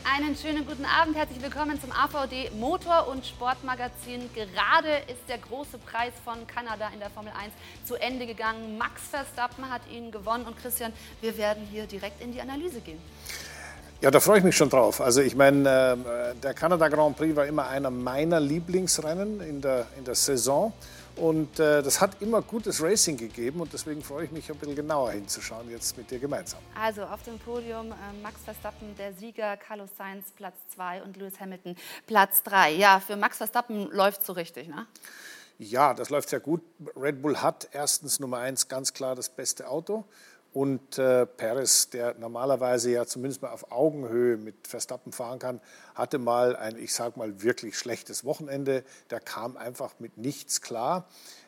Einen schönen guten Abend, herzlich willkommen zum AVD Motor- und Sportmagazin. Gerade ist der große Preis von Kanada in der Formel 1 zu Ende gegangen. Max Verstappen hat ihn gewonnen und Christian, wir werden hier direkt in die Analyse gehen. Ja, da freue ich mich schon drauf. Also ich meine, der Kanada Grand Prix war immer einer meiner Lieblingsrennen in der Saison. Und das hat immer gutes Racing gegeben und deswegen freue ich mich, ein bisschen genauer hinzuschauen, jetzt mit dir gemeinsam. Also auf dem Podium Max Verstappen, der Sieger, Carlos Sainz Platz 2 und Lewis Hamilton Platz 3. Ja, für Max Verstappen läuft es so richtig, ne? Ja, das läuft sehr gut. Red Bull hat erstens Nummer 1 ganz klar das beste Auto. Und Perez, der normalerweise ja zumindest mal auf Augenhöhe mit Verstappen fahren kann, hatte mal ein, ich sag mal, wirklich schlechtes Wochenende. Der kam einfach mit nichts klar.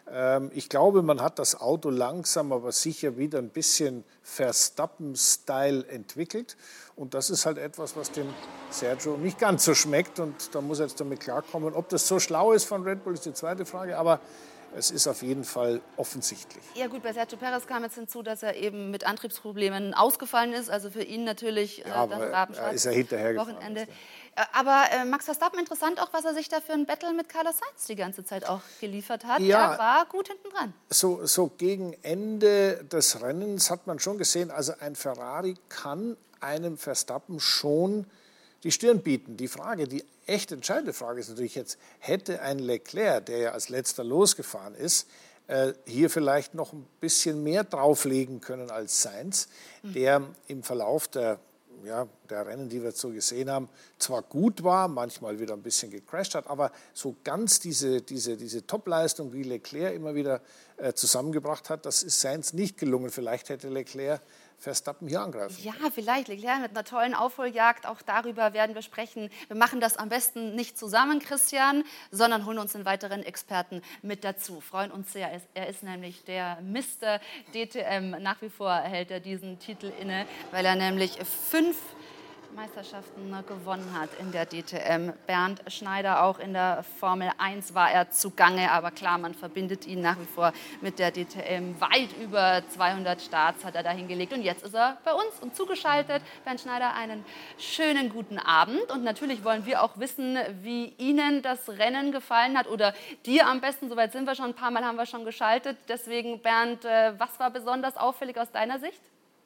Ich glaube, man hat das Auto langsam, aber sicher wieder ein bisschen Verstappen-Style entwickelt. Und das ist halt etwas, was dem Sergio nicht ganz so schmeckt. Und da muss er jetzt damit klarkommen. Ob das so schlau ist von Red Bull, ist die zweite Frage. Aber es ist auf jeden Fall offensichtlich. Ja gut, bei Sergio Perez kam jetzt hinzu, dass er eben mit Antriebsproblemen ausgefallen ist. Also für ihn natürlich ja, das Rabenschwarz ist er hinterhergefahren. Wochenende. Aber Max Verstappen, interessant auch, was er sich da für ein Battle mit Carlos Sainz die ganze Zeit auch geliefert hat. Ja, er war gut hinten dran. So gegen Ende des Rennens hat man schon gesehen, also ein Ferrari kann einem Verstappen schon die Stirn bieten. Die echt entscheidende Frage ist natürlich jetzt, hätte ein Leclerc, der ja als letzter losgefahren ist, hier vielleicht noch ein bisschen mehr drauflegen können als Sainz, der im Verlauf der Rennen, die wir so gesehen haben, zwar gut war, manchmal wieder ein bisschen gecrashed hat, aber so ganz diese Topleistung, wie Leclerc immer wieder zusammengebracht hat, das ist Sainz nicht gelungen. Vielleicht hätte Leclerc Verstappen hier angreifen. Ja, vielleicht Leclerc mit einer tollen Aufholjagd. Auch darüber werden wir sprechen. Wir machen das am besten nicht zusammen, Christian, sondern holen uns einen weiteren Experten mit dazu. Freuen uns sehr. Er ist nämlich der Mr. DTM. Nach wie vor hält er diesen Titel inne, weil er nämlich 5 Meisterschaften gewonnen hat in der DTM. Bernd Schneider, auch in der Formel 1 war er zugange, aber klar, man verbindet ihn nach wie vor mit der DTM. Weit über 200 Starts hat er da hingelegt und jetzt ist er bei uns und zugeschaltet. Bernd Schneider, einen schönen guten Abend und natürlich wollen wir auch wissen, wie Ihnen das Rennen gefallen hat oder dir am besten, soweit sind wir schon, ein paar Mal haben wir schon geschaltet. Deswegen, Bernd, was war besonders auffällig aus deiner Sicht?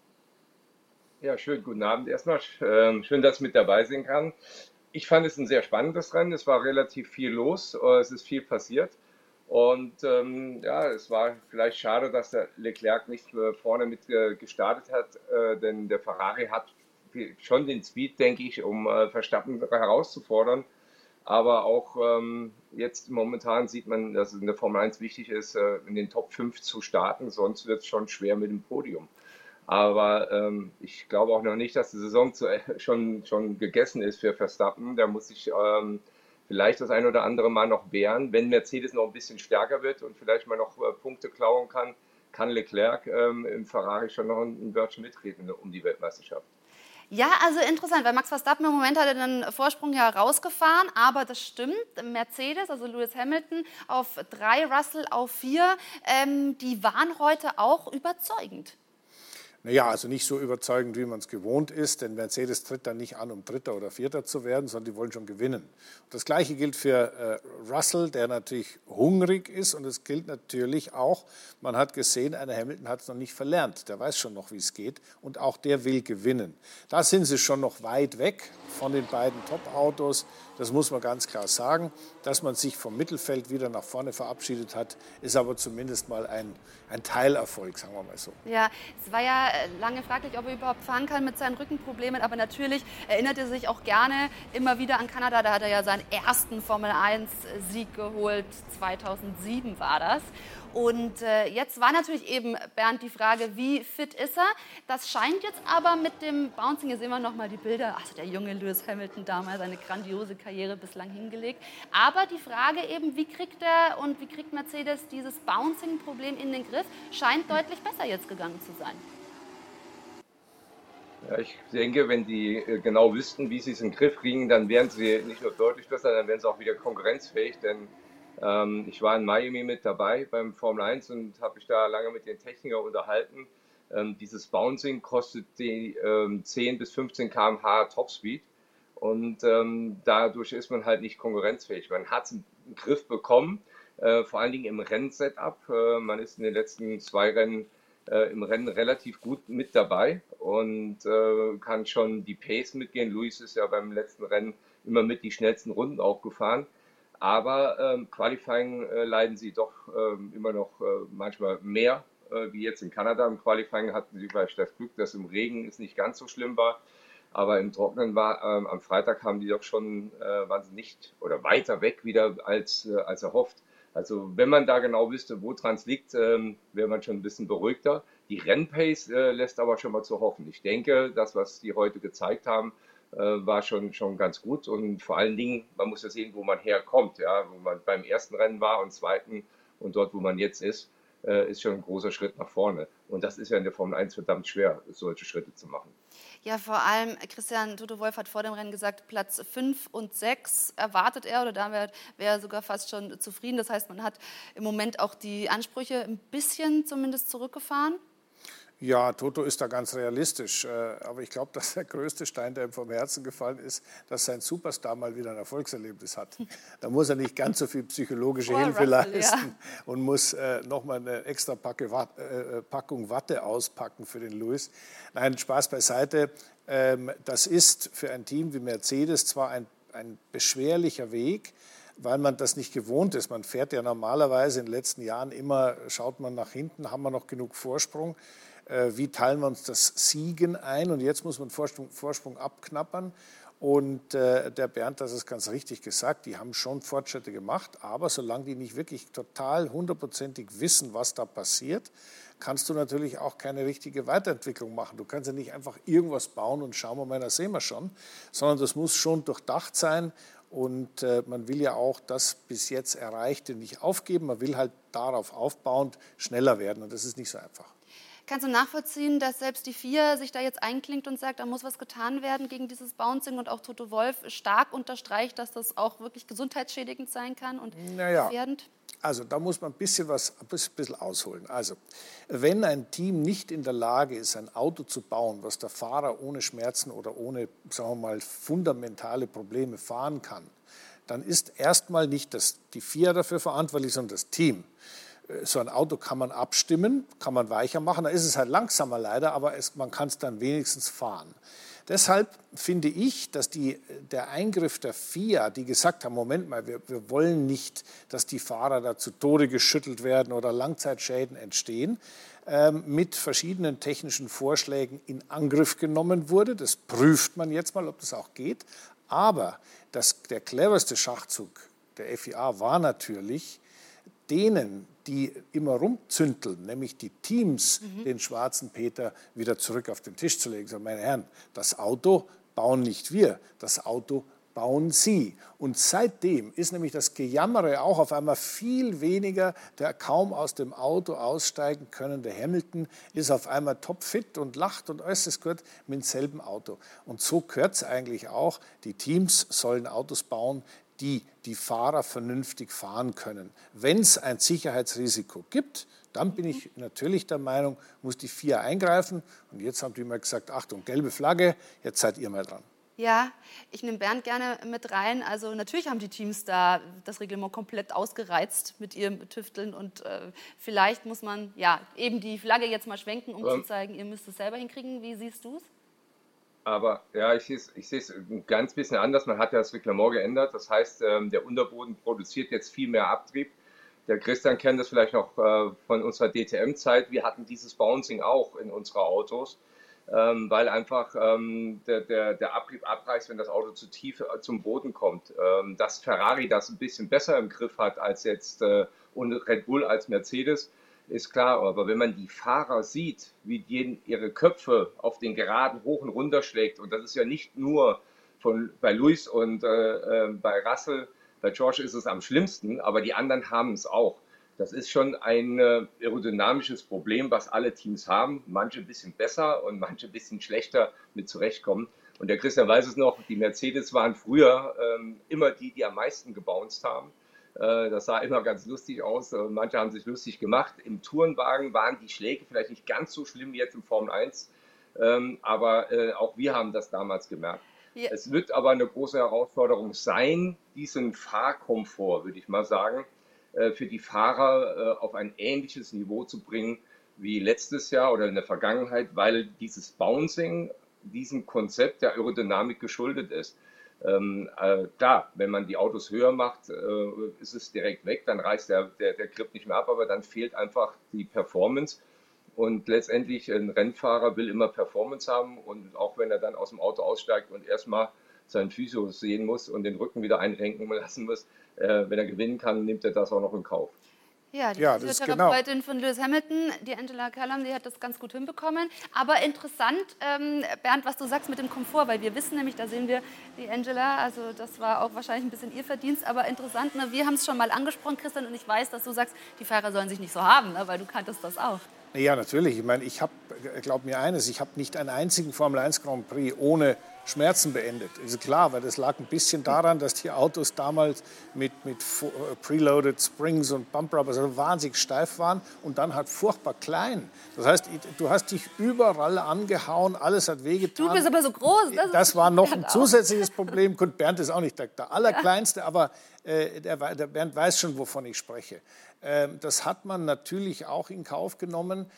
Ja, schönen guten Abend erstmal. Schön, dass ich mit dabei sein kann. Ich fand es ein sehr spannendes Rennen. Es war relativ viel los. Es ist viel passiert. Und ja, es war vielleicht schade, dass der Leclerc nicht vorne mit gestartet hat, denn der Ferrari hat schon den Speed, denke ich, um Verstappen herauszufordern. Aber auch jetzt momentan sieht man, dass es in der Formel 1 wichtig ist, in den Top 5 zu starten, sonst wird es schon schwer mit dem Podium. Aber ich glaube auch noch nicht, dass die Saison schon gegessen ist für Verstappen. Da muss sich vielleicht das ein oder andere Mal noch wehren. Wenn Mercedes noch ein bisschen stärker wird und vielleicht mal noch Punkte klauen kann, kann Leclerc im Ferrari schon noch ein Wörtchen mitreden um die Weltmeisterschaft. Ja, also interessant, weil Max Verstappen im Moment hat er den Vorsprung ja rausgefahren, aber das stimmt, Mercedes, also Lewis Hamilton auf 3, Russell auf 4, die waren heute auch überzeugend. Naja, also nicht so überzeugend, wie man es gewohnt ist, denn Mercedes tritt dann nicht an, um Dritter oder Vierter zu werden, sondern die wollen schon gewinnen. Und das Gleiche gilt für Russell, der natürlich hungrig ist und es gilt natürlich auch, man hat gesehen, einer Hamilton hat es noch nicht verlernt, der weiß schon noch, wie es geht und auch der will gewinnen. Da sind sie schon noch weit weg von den beiden Top-Autos, das muss man ganz klar sagen. Dass man sich vom Mittelfeld wieder nach vorne verabschiedet hat, ist aber zumindest mal ein Teilerfolg, sagen wir mal so. Ja, es war ja lange fraglich, ob er überhaupt fahren kann mit seinen Rückenproblemen, aber natürlich erinnert er sich auch gerne immer wieder an Kanada. Da hat er ja seinen ersten Formel-1-Sieg geholt, 2007 war das. Und jetzt war natürlich eben, Bernd, die Frage, wie fit ist er? Das scheint jetzt aber mit dem Bouncing, hier sehen wir nochmal die Bilder, also der junge Lewis Hamilton damals eine grandiose Karriere bislang hingelegt. Aber die Frage eben, wie kriegt er und wie kriegt Mercedes dieses Bouncing-Problem in den Griff, scheint deutlich besser jetzt gegangen zu sein. Ja, ich denke, wenn die genau wüssten, wie sie es in den Griff kriegen, dann wären sie nicht nur deutlich besser, dann wären sie auch wieder konkurrenzfähig, denn ich war in Miami mit dabei beim Formel 1 und habe mich da lange mit den Technikern unterhalten. Dieses Bouncing kostet die 10 bis 15 km/h Topspeed und dadurch ist man halt nicht konkurrenzfähig. Man hat es im Griff bekommen, vor allen Dingen im Rennsetup. Man ist in den letzten 2 Rennen im Rennen relativ gut mit dabei und kann schon die Pace mitgehen. Lewis ist ja beim letzten Rennen immer mit die schnellsten Runden auch gefahren. Aber Qualifying leiden sie doch immer noch manchmal mehr wie jetzt in Kanada. Im Qualifying hatten sie vielleicht das Glück, dass im Regen es nicht ganz so schlimm war. Aber im Trockenen war am Freitag haben die doch schon waren sie nicht oder weiter weg wieder als erhofft. Also wenn man da genau wüsste, woran es liegt, wäre man schon ein bisschen beruhigter. Die Rennpace lässt aber schon mal zu hoffen. Ich denke, das, was die heute gezeigt haben, war schon ganz gut. Und vor allen Dingen, man muss ja sehen, wo man herkommt. Ja? Wo man beim ersten Rennen war und zweiten und dort, wo man jetzt ist schon ein großer Schritt nach vorne. Und das ist ja in der Formel 1 verdammt schwer, solche Schritte zu machen. Ja, vor allem, Christian, Toto Wolff hat vor dem Rennen gesagt, Platz 5 und 6 erwartet er, oder da wäre er sogar fast schon zufrieden. Das heißt, man hat im Moment auch die Ansprüche ein bisschen zumindest zurückgefahren. Ja, Toto ist da ganz realistisch. Aber ich glaube, dass der größte Stein, der ihm vom Herzen gefallen ist, dass sein Superstar mal wieder ein Erfolgserlebnis hat. Da muss er nicht ganz so viel psychologische Hilfe leisten und muss nochmal eine extra Packung Watte auspacken für den Lewis. Nein, Spaß beiseite. Das ist für ein Team wie Mercedes zwar ein beschwerlicher Weg, weil man das nicht gewohnt ist. Man fährt ja normalerweise in den letzten Jahren immer, schaut man nach hinten, haben wir noch genug Vorsprung? Wie teilen wir uns das Siegen ein? Und jetzt muss man Vorsprung abknappern. Und der Bernd, das ist ganz richtig gesagt, die haben schon Fortschritte gemacht, aber solange die nicht wirklich total hundertprozentig wissen, was da passiert, kannst du natürlich auch keine richtige Weiterentwicklung machen. Du kannst ja nicht einfach irgendwas bauen und schauen wir mal, das sehen wir schon, sondern das muss schon durchdacht sein. Und man will ja auch das bis jetzt Erreichte nicht aufgeben, man will halt darauf aufbauend schneller werden und das ist nicht so einfach. Kannst du nachvollziehen, dass selbst die FIA sich da jetzt einklingt und sagt, da muss was getan werden gegen dieses Bouncing und auch Toto Wolff stark unterstreicht, dass das auch wirklich gesundheitsschädigend sein kann und gefährdend? Also da muss man ein bisschen ausholen. Also wenn ein Team nicht in der Lage ist, ein Auto zu bauen, was der Fahrer ohne Schmerzen oder ohne, sagen wir mal, fundamentale Probleme fahren kann, dann ist erstmal nicht die FIA dafür verantwortlich, sondern das Team. So ein Auto kann man abstimmen, kann man weicher machen, da ist es halt langsamer leider, aber man kann es dann wenigstens fahren. Deshalb finde ich, dass der Eingriff der FIA, die gesagt haben, Moment mal, wir wollen nicht, dass die Fahrer da zu Tode geschüttelt werden oder Langzeitschäden entstehen, mit verschiedenen technischen Vorschlägen in Angriff genommen wurde. Das prüft man jetzt mal, ob das auch geht. Aber der cleverste Schachzug der FIA war natürlich, denen, die immer rumzünteln, nämlich die Teams, den schwarzen Peter wieder zurück auf den Tisch zu legen. So, meine Herren, das Auto bauen nicht wir, das Auto bauen Sie. Und seitdem ist nämlich das Gejammere auch auf einmal viel weniger. Der kaum aus dem Auto aussteigen könnende Hamilton ist auf einmal topfit und lacht und äußerst gut mit demselben Auto. Und so gehört es eigentlich auch. Die Teams sollen Autos bauen, die Fahrer vernünftig fahren können. Wenn es ein Sicherheitsrisiko gibt, dann bin ich natürlich der Meinung, muss die FIA eingreifen. Und jetzt haben die mal gesagt, Achtung, gelbe Flagge, jetzt seid ihr mal dran. Ja, ich nehme Bernd gerne mit rein. Also natürlich haben die Teams da das Reglement komplett ausgereizt mit ihrem Tüfteln und vielleicht muss man eben die Flagge jetzt mal schwenken, um zu zeigen, ihr müsst es selber hinkriegen. Wie siehst du es? Aber ja, ich sehe es ein ganz bisschen anders. Man hat ja das Reglement geändert. Das heißt, der Unterboden produziert jetzt viel mehr Abtrieb. Der Christian kennt das vielleicht noch von unserer DTM-Zeit. Wir hatten dieses Bouncing auch in unseren Autos, weil einfach der Abrieb abreißt, wenn das Auto zu tief zum Boden kommt. Dass Ferrari das ein bisschen besser im Griff hat als jetzt und Red Bull als Mercedes, ist klar, aber wenn man die Fahrer sieht, wie die ihre Köpfe auf den Geraden hoch und runter schlägt, und das ist ja nicht nur bei Lewis und bei Russell, bei George ist es am schlimmsten, aber die anderen haben es auch. Das ist schon ein aerodynamisches Problem, was alle Teams haben. Manche ein bisschen besser und manche ein bisschen schlechter mit zurechtkommen. Und der Christian weiß es noch, die Mercedes waren früher immer die am meisten gebounced haben. Das sah immer ganz lustig aus. Manche haben sich lustig gemacht. Im Tourenwagen waren die Schläge vielleicht nicht ganz so schlimm wie jetzt im Formel 1. Aber auch wir haben das damals gemerkt. Ja. Es wird aber eine große Herausforderung sein, diesen Fahrkomfort, würde ich mal sagen, für die Fahrer auf ein ähnliches Niveau zu bringen wie letztes Jahr oder in der Vergangenheit, weil dieses Bouncing diesem Konzept der Aerodynamik geschuldet ist. Klar, wenn man die Autos höher macht, ist es direkt weg, dann reißt der Grip nicht mehr ab, aber dann fehlt einfach die Performance. Und letztendlich ein Rennfahrer will immer Performance haben und auch wenn er dann aus dem Auto aussteigt und erstmal seinen Physio sehen muss und den Rücken wieder einrenken lassen muss, wenn er gewinnen kann, nimmt er das auch noch in Kauf. Ja, die Ja, das ist genau. Physiotherapeutin von Lewis Hamilton, die Angela Callum, die hat das ganz gut hinbekommen. Aber interessant, Bernd, was du sagst mit dem Komfort, weil wir wissen nämlich, da sehen wir die Angela, also das war auch wahrscheinlich ein bisschen ihr Verdienst, aber interessant, ne? Wir haben es schon mal angesprochen, Christian, und ich weiß, dass du sagst, die Fahrer sollen sich nicht so haben, ne? Weil du kanntest das auch. Ja, natürlich. Ich meine, glaub mir eines, ich habe nicht einen einzigen Formel 1 Grand Prix ohne Schmerzen beendet. Ist klar, weil das lag ein bisschen daran, dass die Autos damals mit preloaded Springs und Bumper so wahnsinnig steif waren und dann halt furchtbar klein. Das heißt, du hast dich überall angehauen, alles hat wehgetan. Du bist aber so groß. Das war noch ein zusätzliches Problem. Gut, Bernd ist auch nicht der Allerkleinste, aber der Bernd weiß schon, wovon ich spreche. Das hat man natürlich auch in Kauf genommen,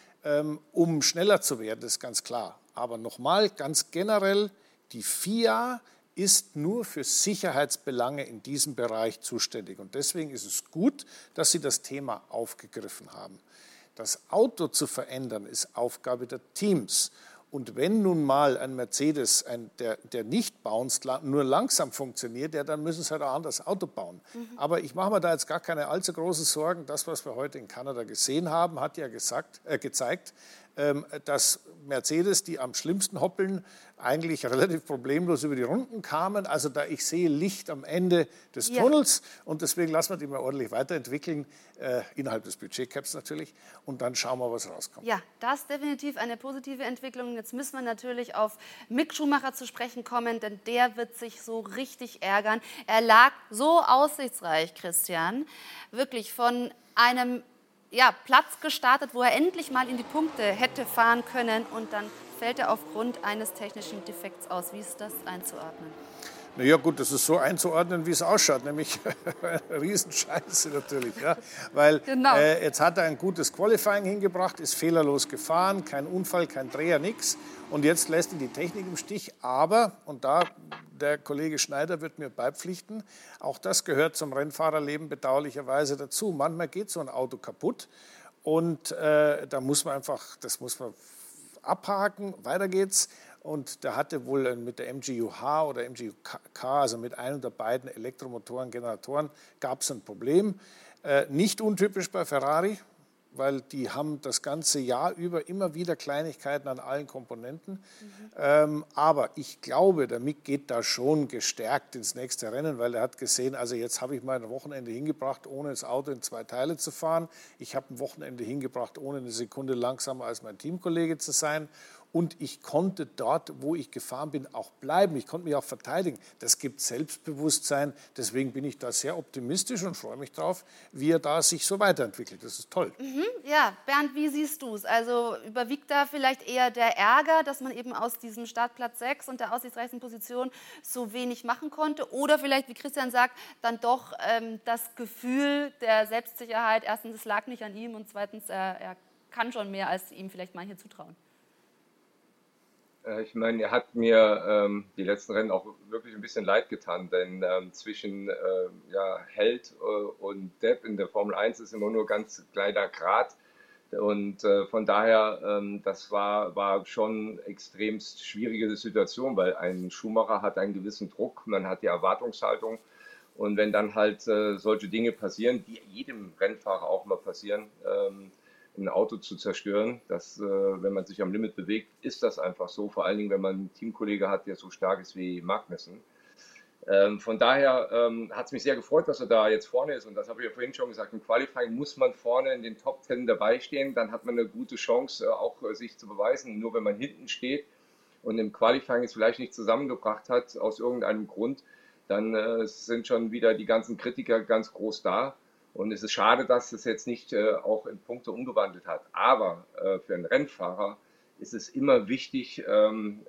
um schneller zu werden, das ist ganz klar. Aber nochmal, ganz generell, die FIA ist nur für Sicherheitsbelange in diesem Bereich zuständig. Und deswegen ist es gut, dass Sie das Thema aufgegriffen haben. Das Auto zu verändern, ist Aufgabe der Teams. Und wenn nun mal ein Mercedes, der nicht bounced, nur langsam funktioniert, dann müssen sie halt ein anderes Auto bauen. Aber ich mache mir da jetzt gar keine allzu großen Sorgen. Das, was wir heute in Kanada gesehen haben, hat ja gezeigt, dass Mercedes, die am schlimmsten hoppeln, eigentlich relativ problemlos über die Runden kamen. Also ich sehe Licht am Ende des Tunnels und deswegen lassen wir die mal ordentlich weiterentwickeln, innerhalb des Budgetcaps natürlich, und dann schauen wir, was rauskommt. Ja, das ist definitiv eine positive Entwicklung. Jetzt müssen wir natürlich auf Mick Schumacher zu sprechen kommen, denn der wird sich so richtig ärgern. Er lag so aussichtsreich, Christian, wirklich von einem Platz gestartet, wo er endlich mal in die Punkte hätte fahren können und dann fällt er aufgrund eines technischen Defekts aus. Wie ist das einzuordnen? Na ja, gut, das ist so einzuordnen, wie es ausschaut, nämlich Riesenscheiße natürlich. Ja? Weil genau. Jetzt hat er ein gutes Qualifying hingebracht, ist fehlerlos gefahren, kein Unfall, kein Dreher, nichts. Und jetzt lässt ihn die Technik im Stich. Aber, und da der Kollege Schneider wird mir beipflichten, auch das gehört zum Rennfahrerleben bedauerlicherweise dazu. Manchmal geht so ein Auto kaputt und da muss man einfach, das muss man abhaken, weiter geht's. Und der hatte wohl mit der MGU-H oder MGU-K, also mit einem der beiden Elektromotoren, Generatoren, gab es ein Problem. Nicht untypisch bei Ferrari, weil die haben das ganze Jahr über immer wieder Kleinigkeiten an allen Komponenten. Aber ich glaube, der Mick geht da schon gestärkt ins nächste Rennen, weil er hat gesehen, also jetzt habe ich mal ein Wochenende hingebracht, ohne das Auto in 2 Teile zu fahren. Ich habe ein Wochenende hingebracht, ohne eine Sekunde langsamer als mein Teamkollege zu sein. Und ich konnte dort, wo ich gefahren bin, auch bleiben. Ich konnte mich auch verteidigen. Das gibt Selbstbewusstsein. Deswegen bin ich da sehr optimistisch und freue mich drauf, wie er da sich so weiterentwickelt. Das ist toll. Ja, Bernd, wie siehst du es? Also überwiegt da vielleicht eher der Ärger, dass man eben aus diesem Startplatz 6 und der aussichtsreichsten Position so wenig machen konnte? Oder vielleicht, wie Christian sagt, dann doch das Gefühl der Selbstsicherheit. Erstens, es lag nicht an ihm und zweitens, er kann schon mehr, als ihm vielleicht manche zutrauen. Ich meine, er hat mir die letzten Rennen auch wirklich ein bisschen leid getan, denn zwischen Held und Depp in der Formel 1 ist immer nur ganz kleiner Grat. Und von daher, das war schon eine extremst schwierige Situation, weil ein Schumacher hat einen gewissen Druck, man hat die Erwartungshaltung. Und wenn dann halt solche Dinge passieren, die jedem Rennfahrer auch mal passieren, ein Auto zu zerstören, wenn man sich am Limit bewegt, ist das einfach so. Vor allen Dingen, wenn man einen Teamkollege hat, der so stark ist wie Magnussen. Von daher hat es mich sehr gefreut, dass er da jetzt vorne ist. Und das habe ich ja vorhin schon gesagt, im Qualifying muss man vorne in den Top 10 dabei stehen. Dann hat man eine gute Chance, auch sich zu beweisen. Nur wenn man hinten steht und im Qualifying es vielleicht nicht zusammengebracht hat, aus irgendeinem Grund, dann sind schon wieder die ganzen Kritiker ganz groß da. Und es ist schade, dass es jetzt nicht auch in Punkte umgewandelt hat. Aber für einen Rennfahrer ist es immer wichtig,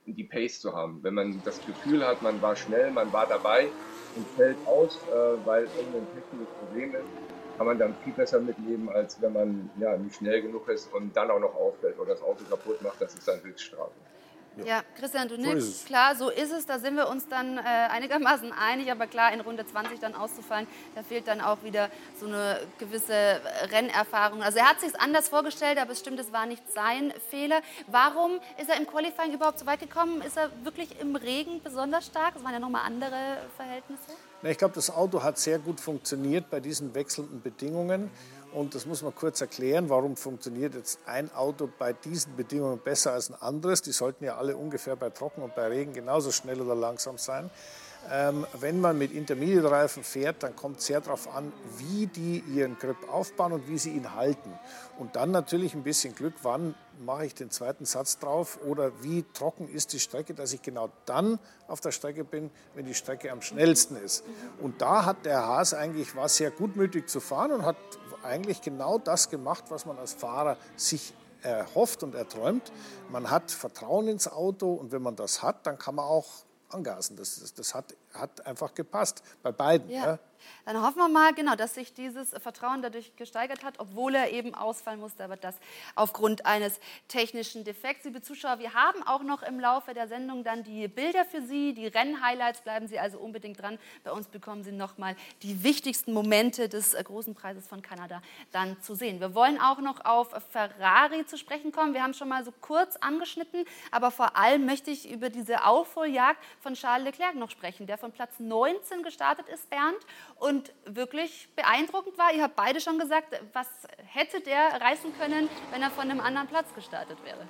die Pace zu haben. Wenn man das Gefühl hat, man war schnell, man war dabei und fällt aus, weil irgendein technisches Problem ist, kann man dann viel besser mitleben, als wenn man ja nicht schnell genug ist und dann auch noch auffällt oder das Auto kaputt macht. Das ist dann Höchststrafe. Ja, Christian, du So nickst. ist es. Klar, so ist es. Da sind wir uns dann einigermaßen einig. Aber klar, in Runde 20 dann auszufallen, da fehlt dann auch wieder so eine gewisse Rennerfahrung. Also er hat sich anders vorgestellt, aber es stimmt, es war nicht sein Fehler. Warum ist er im Qualifying überhaupt so weit gekommen? Ist er wirklich im Regen besonders stark? Das waren ja nochmal andere Verhältnisse. Na, ich glaube, das Auto hat sehr gut funktioniert bei diesen wechselnden Bedingungen. Und das muss man kurz erklären, warum funktioniert jetzt ein Auto bei diesen Bedingungen besser als ein anderes. Die sollten ja alle ungefähr bei Trocken und bei Regen genauso schnell oder langsam sein. Wenn man mit Intermediate-Reifen fährt, dann kommt es sehr darauf an, wie die ihren Grip aufbauen und wie sie ihn halten. Und dann natürlich ein bisschen Glück, wann mache ich den zweiten Satz drauf oder wie trocken ist die Strecke, dass ich genau dann auf der Strecke bin, wenn die Strecke am schnellsten ist. Und da hat der Haas eigentlich, war sehr gutmütig zu fahren und hat eigentlich genau das gemacht, was man als Fahrer sich erhofft und erträumt. Man hat Vertrauen ins Auto und wenn man das hat, dann kann man auch angasen. Das hat einfach gepasst bei beiden. Ja. Ja. Dann hoffen wir mal, genau, dass sich dieses Vertrauen dadurch gesteigert hat, obwohl er eben ausfallen musste, aber das aufgrund eines technischen Defekts. Liebe Zuschauer, wir haben auch noch im Laufe der Sendung dann die Bilder für Sie, die Rennhighlights, bleiben Sie also unbedingt dran. Bei uns bekommen Sie nochmal die wichtigsten Momente des großen Preises von Kanada dann zu sehen. Wir wollen auch noch auf Ferrari zu sprechen kommen. Wir haben schon mal so kurz angeschnitten, aber vor allem möchte ich über diese Aufholjagd von Charles Leclerc noch sprechen, der von Platz 19 gestartet ist, Bernd, und wirklich beeindruckend war. Ihr habt beide schon gesagt, was hätte der reißen können, wenn er von einem anderen Platz gestartet wäre?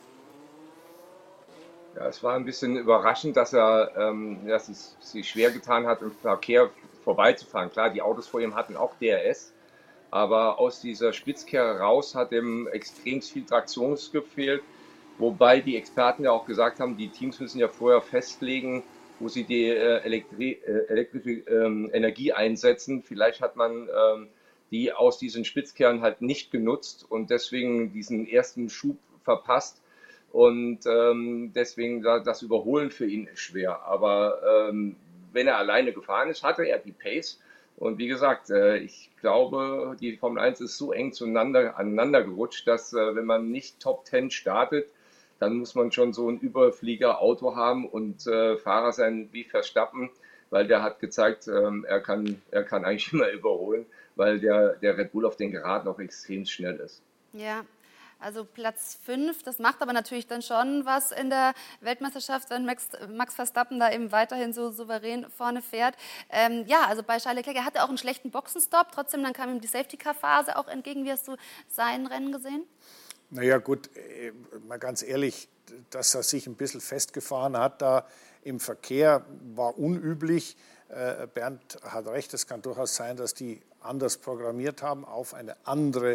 Ja, es war ein bisschen überraschend, dass es sich schwer getan hat, im Verkehr vorbeizufahren. Klar, die Autos vor ihm hatten auch DRS, aber aus dieser Spitzkehre raus hat ihm extrem viel Traktion gefehlt. Wobei die Experten ja auch gesagt haben, die Teams müssen ja vorher festlegen, wo sie die elektrische Energie einsetzen. Vielleicht hat man die aus diesen Spitzkehren halt nicht genutzt und deswegen diesen ersten Schub verpasst. Und deswegen das Überholen für ihn ist schwer. Aber wenn er alleine gefahren ist, hatte er die Pace. Und wie gesagt, ich glaube, die Formel 1 ist so eng aneinander gerutscht, dass wenn man nicht Top 10 startet, dann muss man schon so ein Überflieger-Auto haben und Fahrer sein wie Verstappen, weil der hat gezeigt, er kann eigentlich immer überholen, weil der Red Bull auf den Geraden auch extrem schnell ist. Ja, also Platz 5, das macht aber natürlich dann schon was in der Weltmeisterschaft, wenn Max Verstappen da eben weiterhin so souverän vorne fährt. Ja, also bei Charles Leclerc, er hatte auch einen schlechten Boxenstopp, trotzdem dann kam ihm die Safety-Car-Phase auch entgegen. Wie hast du sein Rennen gesehen? Naja gut, mal ganz ehrlich, dass er sich ein bisschen festgefahren hat da im Verkehr, war unüblich. Bernd hat recht, es kann durchaus sein, dass die anders programmiert haben auf eine andere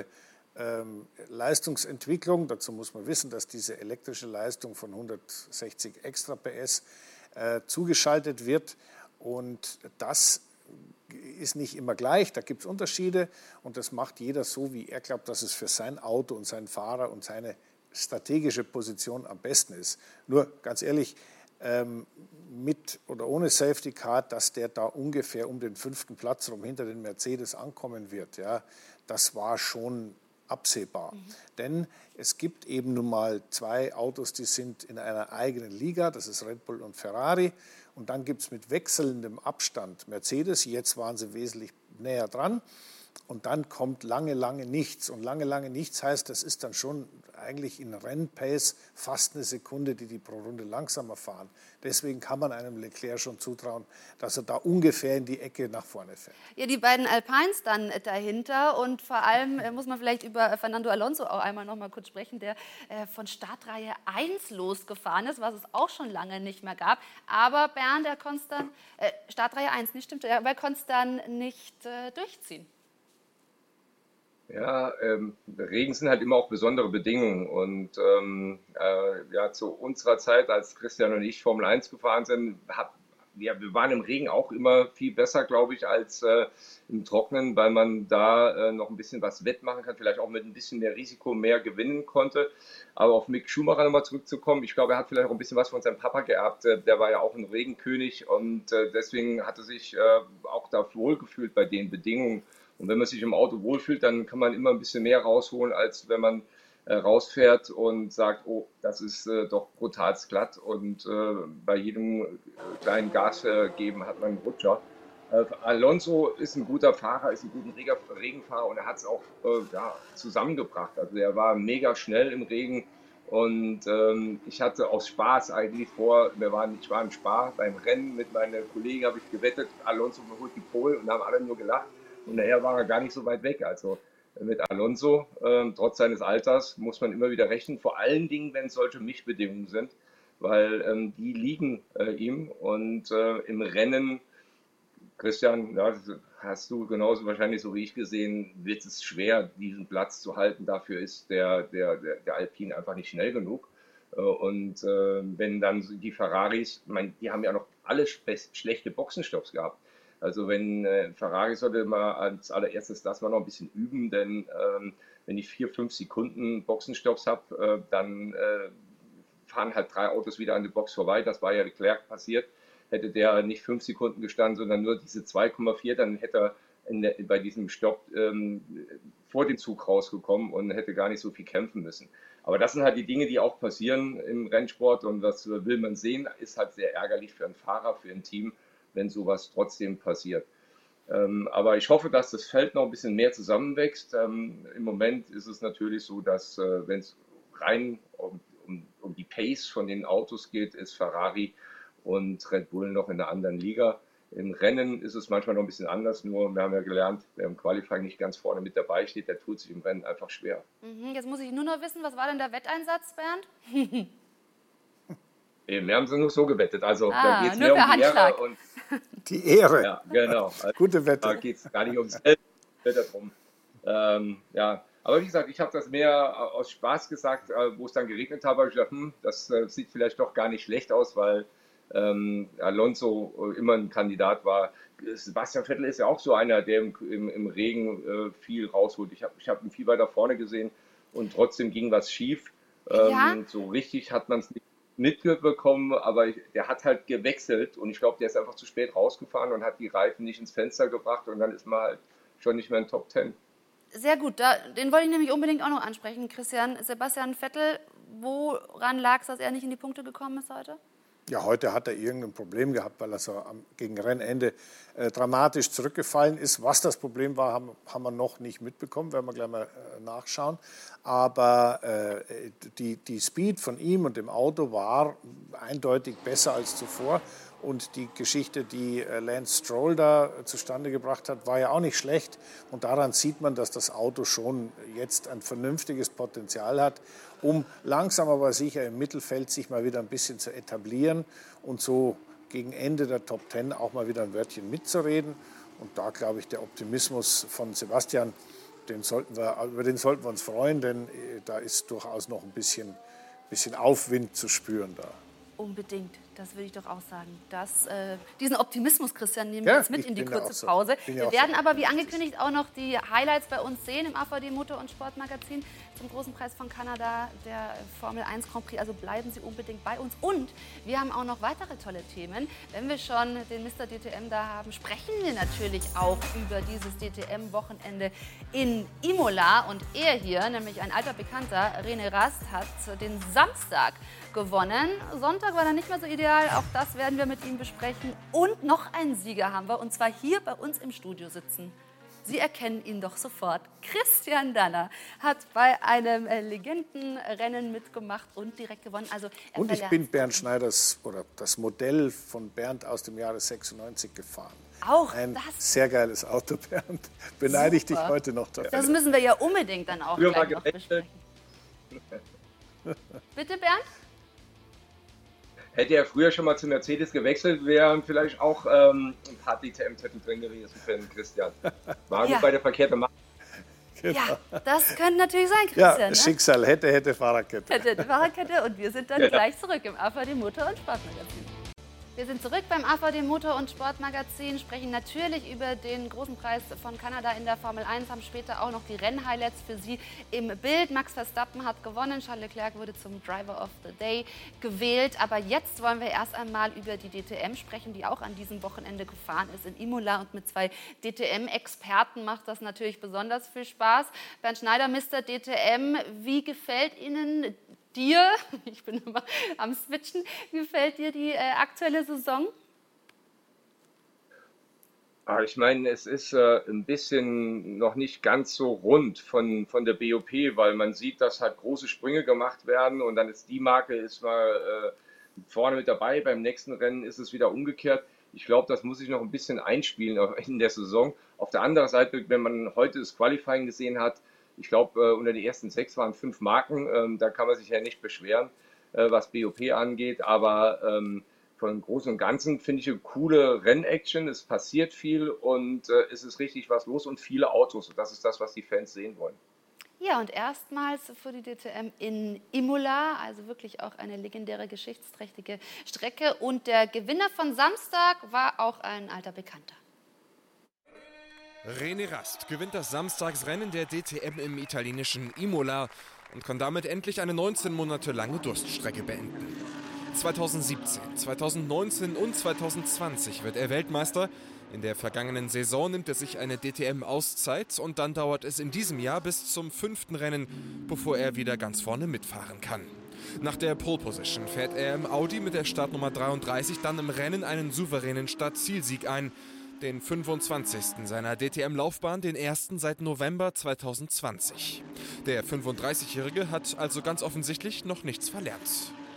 Leistungsentwicklung. Dazu muss man wissen, dass diese elektrische Leistung von 160 extra PS zugeschaltet wird und das ist nicht immer gleich, da gibt es Unterschiede und das macht jeder so, wie er glaubt, dass es für sein Auto und seinen Fahrer und seine strategische Position am besten ist. Nur ganz ehrlich, mit oder ohne Safety Car, dass der da ungefähr um den 5. Platz rum hinter den Mercedes ankommen wird, ja, das war schon absehbar. Denn es gibt eben nun mal 2 Autos, die sind in einer eigenen Liga, das ist Red Bull und Ferrari. Und dann gibt es mit wechselndem Abstand Mercedes, jetzt waren sie wesentlich näher dran. Und dann kommt lange, lange nichts. Und lange, lange nichts heißt, das ist dann schon eigentlich in Rennpace fast eine Sekunde, die pro Runde langsamer fahren. Deswegen kann man einem Leclerc schon zutrauen, dass er da ungefähr in die Ecke nach vorne fährt. Ja, die beiden Alpines dann dahinter und vor allem muss man vielleicht über Fernando Alonso auch einmal noch mal kurz sprechen, der von Startreihe 1 losgefahren ist, was es auch schon lange nicht mehr gab. Aber Bernd, er konnte es dann, Startreihe 1, nicht stimmt, er konnte es dann nicht durchziehen. Ja, Regen sind halt immer auch besondere Bedingungen und ja, zu unserer Zeit, als Christian und ich Formel 1 gefahren sind, wir waren im Regen auch immer viel besser, glaube ich, als im Trockenen, weil man da noch ein bisschen was wettmachen kann, vielleicht auch mit ein bisschen mehr Risiko mehr gewinnen konnte. Aber auf Mick Schumacher nochmal zurückzukommen, ich glaube, er hat vielleicht auch ein bisschen was von seinem Papa geerbt. Der war ja auch ein Regenkönig und deswegen hat er sich auch da wohlgefühlt bei den Bedingungen. Und wenn man sich im Auto wohlfühlt, dann kann man immer ein bisschen mehr rausholen, als wenn man rausfährt und sagt, oh, das ist doch brutal glatt und bei jedem kleinen Gas geben hat man einen Rutscher. Alonso ist ein guter Fahrer, ist ein guter Regenfahrer und er hat es auch zusammengebracht. Also er war mega schnell im Regen und ich hatte aus Spaß eigentlich vor, ich war im Spa beim Rennen mit meinen Kollegen, habe ich gewettet, Alonso holt die Pole und haben alle nur gelacht und nachher war er gar nicht so weit weg. Also mit Alonso, trotz seines Alters, muss man immer wieder rechnen, vor allen Dingen, wenn es solche Mischbedingungen sind, weil die liegen ihm und im Rennen, Christian, ja, hast du genauso wahrscheinlich so wie ich gesehen, wird es schwer, diesen Platz zu halten. Dafür ist der Alpine einfach nicht schnell genug. Und wenn dann die Ferraris, ich meine, die haben ja noch alle schlechte Boxenstopps gehabt. Also wenn Ferrari sollte mal als allererstes das mal noch ein bisschen üben, denn wenn ich 4-5 Sekunden Boxenstopps habe, dann fahren halt 3 Autos wieder an der Box vorbei. Das war ja Leclerc passiert. Hätte der nicht 5 Sekunden gestanden, sondern nur diese 2,4, dann hätte er bei diesem Stopp vor dem Zug rausgekommen und hätte gar nicht so viel kämpfen müssen. Aber das sind halt die Dinge, die auch passieren im Rennsport und das will man sehen, ist halt sehr ärgerlich für einen Fahrer, für ein Team, wenn sowas trotzdem passiert. Aber ich hoffe, dass das Feld noch ein bisschen mehr zusammenwächst. Im Moment ist es natürlich so, dass wenn es rein um die Pace von den Autos geht, ist Ferrari und Red Bull noch in einer anderen Liga. Im Rennen ist es manchmal noch ein bisschen anders, nur wir haben ja gelernt, wer im Qualifying nicht ganz vorne mit dabei steht, der tut sich im Rennen einfach schwer. Jetzt muss ich nur noch wissen, was war denn der Wetteinsatz, Bernd? Wir haben sie nur so gewettet, also da geht es mehr um die Ehre. Und, die Ehre. Ja, genau. Also, gute Wette. Da geht es gar nicht ums Geld, darum. Ja. Aber wie gesagt, ich habe das mehr aus Spaß gesagt, wo es dann geregnet hat, habe ich gedacht, das sieht vielleicht doch gar nicht schlecht aus, weil Alonso immer ein Kandidat war. Sebastian Vettel ist ja auch so einer, der im Regen viel rausholt. Ich hab ihn viel weiter vorne gesehen und trotzdem ging was schief. So richtig hat man es nicht mitbekommen, aber der hat halt gewechselt und ich glaube, der ist einfach zu spät rausgefahren und hat die Reifen nicht ins Fenster gebracht und dann ist man halt schon nicht mehr in Top 10. Sehr gut, den wollte ich nämlich unbedingt auch noch ansprechen, Christian. Sebastian Vettel, woran lag es, dass er nicht in die Punkte gekommen ist heute? Ja, heute hat er irgendein Problem gehabt, weil er so gegen Rennende dramatisch zurückgefallen ist. Was das Problem war, haben wir noch nicht mitbekommen, werden wir gleich mal nachschauen. Aber die Speed von ihm und dem Auto war eindeutig besser als zuvor. Und die Geschichte, die Lance Stroll da zustande gebracht hat, war ja auch nicht schlecht. Und daran sieht man, dass das Auto schon jetzt ein vernünftiges Potenzial hat, um langsam aber sicher im Mittelfeld sich mal wieder ein bisschen zu etablieren und so gegen Ende der Top 10 auch mal wieder ein Wörtchen mitzureden. Und da glaube ich, der Optimismus von Sebastian, über den sollten wir uns freuen, denn da ist durchaus noch ein bisschen Aufwind zu spüren da. Unbedingt, das würde ich doch auch sagen. Diesen Optimismus, Christian, nehmen wir jetzt mit in die kurze Pause. Wir werden aber, wie angekündigt, auch noch die Highlights bei uns sehen im AVD Motor- und Sportmagazin zum großen Preis von Kanada, der Formel 1 Grand Prix. Also bleiben Sie unbedingt bei uns. Und wir haben auch noch weitere tolle Themen. Wenn wir schon den Mr. DTM da haben, sprechen wir natürlich auch über dieses DTM-Wochenende in Imola. Und er hier, nämlich ein alter Bekannter, René Rast, hat den Samstag gewonnen. Sonntag war dann nicht mehr so ideal, auch das werden wir mit ihm besprechen. Und noch einen Sieger haben wir, und zwar hier bei uns im Studio sitzen. Sie erkennen ihn doch sofort. Christian Danner hat bei einem Legendenrennen mitgemacht und direkt gewonnen. Also und ich bin Bernd Schneiders, oder das Modell von Bernd aus dem Jahre 96 gefahren. Auch ein das? Sehr geiles Auto, Bernd. Beneide ich dich heute noch dafür. Das müssen wir ja unbedingt dann auch gleich noch besprechen. Bitte, Bernd? Hätte er früher schon mal zu Mercedes gewechselt, wären vielleicht auch ein paar DTM-Titel drin gewesen für den Christian. War gut bei der verkehrten Macht. Genau. Ja, das könnte natürlich sein, Christian. Ja, Schicksal, hätte Fahrradkette. Hätte Fahrradkette und wir sind dann gleich zurück im AVD Motor- und Sportmagazin. Wir sind zurück beim AVD Motor- und Sportmagazin, sprechen natürlich über den großen Preis von Kanada in der Formel 1, haben später auch noch die Rennhighlights für Sie im Bild. Max Verstappen hat gewonnen, Charles Leclerc wurde zum Driver of the Day gewählt. Aber jetzt wollen wir erst einmal über die DTM sprechen, die auch an diesem Wochenende gefahren ist in Imola. Und mit zwei DTM-Experten macht das natürlich besonders viel Spaß. Bernd Schneider, Mr. DTM, wie gefällt Ihnen dir, ich bin immer am Switchen, gefällt dir die aktuelle Saison? Ich meine, es ist ein bisschen noch nicht ganz so rund von der BOP, weil man sieht, dass halt große Sprünge gemacht werden und dann ist die Marke ist mal vorne mit dabei. Beim nächsten Rennen ist es wieder umgekehrt. Ich glaube, das muss sich noch ein bisschen einspielen in der Saison. Auf der anderen Seite, wenn man heute das Qualifying gesehen hat, ich glaube, unter die ersten 6 waren 5 Marken. Da kann man sich ja nicht beschweren, was BOP angeht. Aber von Großen und Ganzen finde ich eine coole Rennaction. Es passiert viel und es ist richtig was los und viele Autos. Und das ist das, was die Fans sehen wollen. Ja, und erstmals für die DTM in Imola, also wirklich auch eine legendäre, geschichtsträchtige Strecke. Und der Gewinner von Samstag war auch ein alter Bekannter. René Rast gewinnt das Samstagsrennen der DTM im italienischen Imola und kann damit endlich eine 19 Monate lange Durststrecke beenden. 2017, 2019 und 2020 wird er Weltmeister. In der vergangenen Saison nimmt er sich eine DTM-Auszeit und dann dauert es in diesem Jahr bis zum 5. Rennen, bevor er wieder ganz vorne mitfahren kann. Nach der Pole Position fährt er im Audi mit der Startnummer 33 dann im Rennen einen souveränen Start-Zielsieg ein. Den 25. seiner DTM-Laufbahn, den ersten seit November 2020. Der 35-Jährige hat also ganz offensichtlich noch nichts verlernt.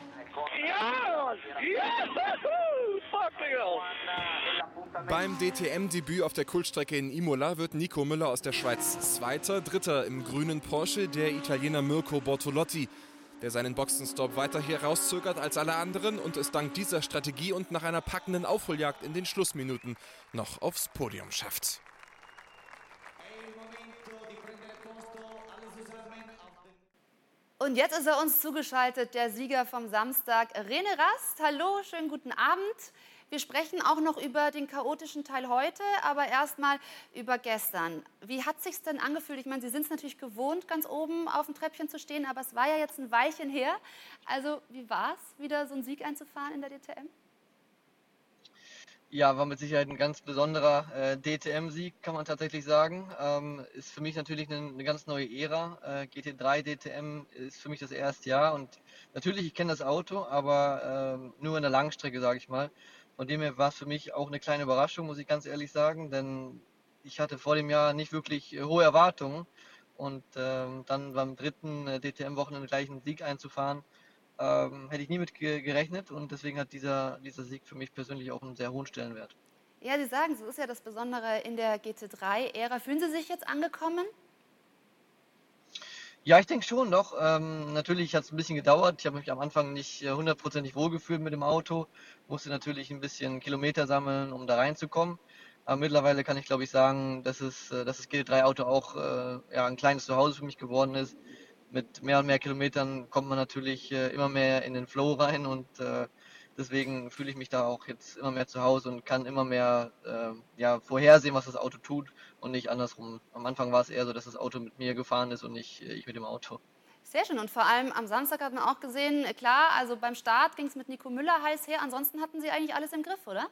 Beim DTM-Debüt auf der Kultstrecke in Imola wird Nico Müller aus der Schweiz Zweiter, Dritter im grünen Porsche der Italiener Mirko Bortolotti, der seinen Boxenstopp weiter herauszögert als alle anderen und es dank dieser Strategie und nach einer packenden Aufholjagd in den Schlussminuten noch aufs Podium schafft. Und jetzt ist er uns zugeschaltet, der Sieger vom Samstag, René Rast. Hallo, schönen guten Abend. Wir sprechen auch noch über den chaotischen Teil heute, aber erstmal über gestern. Wie hat es sich denn angefühlt? Ich meine, Sie sind es natürlich gewohnt, ganz oben auf dem Treppchen zu stehen, aber es war ja jetzt ein Weilchen her. Also wie war es, wieder so einen Sieg einzufahren in der DTM? Ja, war mit Sicherheit ein ganz besonderer DTM-Sieg, kann man tatsächlich sagen. Ist für mich natürlich eine ganz neue Ära. GT3 DTM ist für mich das erste Jahr und natürlich, ich kenne das Auto, aber nur in der Langstrecke, sage ich mal. Von dem her war es für mich auch eine kleine Überraschung, muss ich ganz ehrlich sagen, denn ich hatte vor dem Jahr nicht wirklich hohe Erwartungen und dann beim dritten DTM-Wochenende gleich einen Sieg einzufahren, hätte ich nie mit gerechnet und deswegen hat dieser Sieg für mich persönlich auch einen sehr hohen Stellenwert. Ja, Sie sagen, so ist ja das Besondere in der GT3-Ära. Fühlen Sie sich jetzt angekommen? Ja, ich denke schon doch. Natürlich hat es ein bisschen gedauert. Ich habe mich am Anfang nicht hundertprozentig wohlgefühlt mit dem Auto. Musste natürlich ein bisschen Kilometer sammeln, um da reinzukommen. Aber mittlerweile kann ich, glaube ich, sagen, dass das GT3-Auto auch ja, ein kleines Zuhause für mich geworden ist. Mit mehr und mehr Kilometern kommt man natürlich immer mehr in den Flow rein und deswegen fühle ich mich da auch jetzt immer mehr zu Hause und kann immer mehr ja, vorhersehen, was das Auto tut und nicht andersrum. Am Anfang war es eher so, dass das Auto mit mir gefahren ist und nicht ich mit dem Auto. Sehr schön. Und vor allem am Samstag hat man auch gesehen, klar, also beim Start ging es mit Nico Müller heiß her. Ansonsten hatten Sie eigentlich alles im Griff, oder?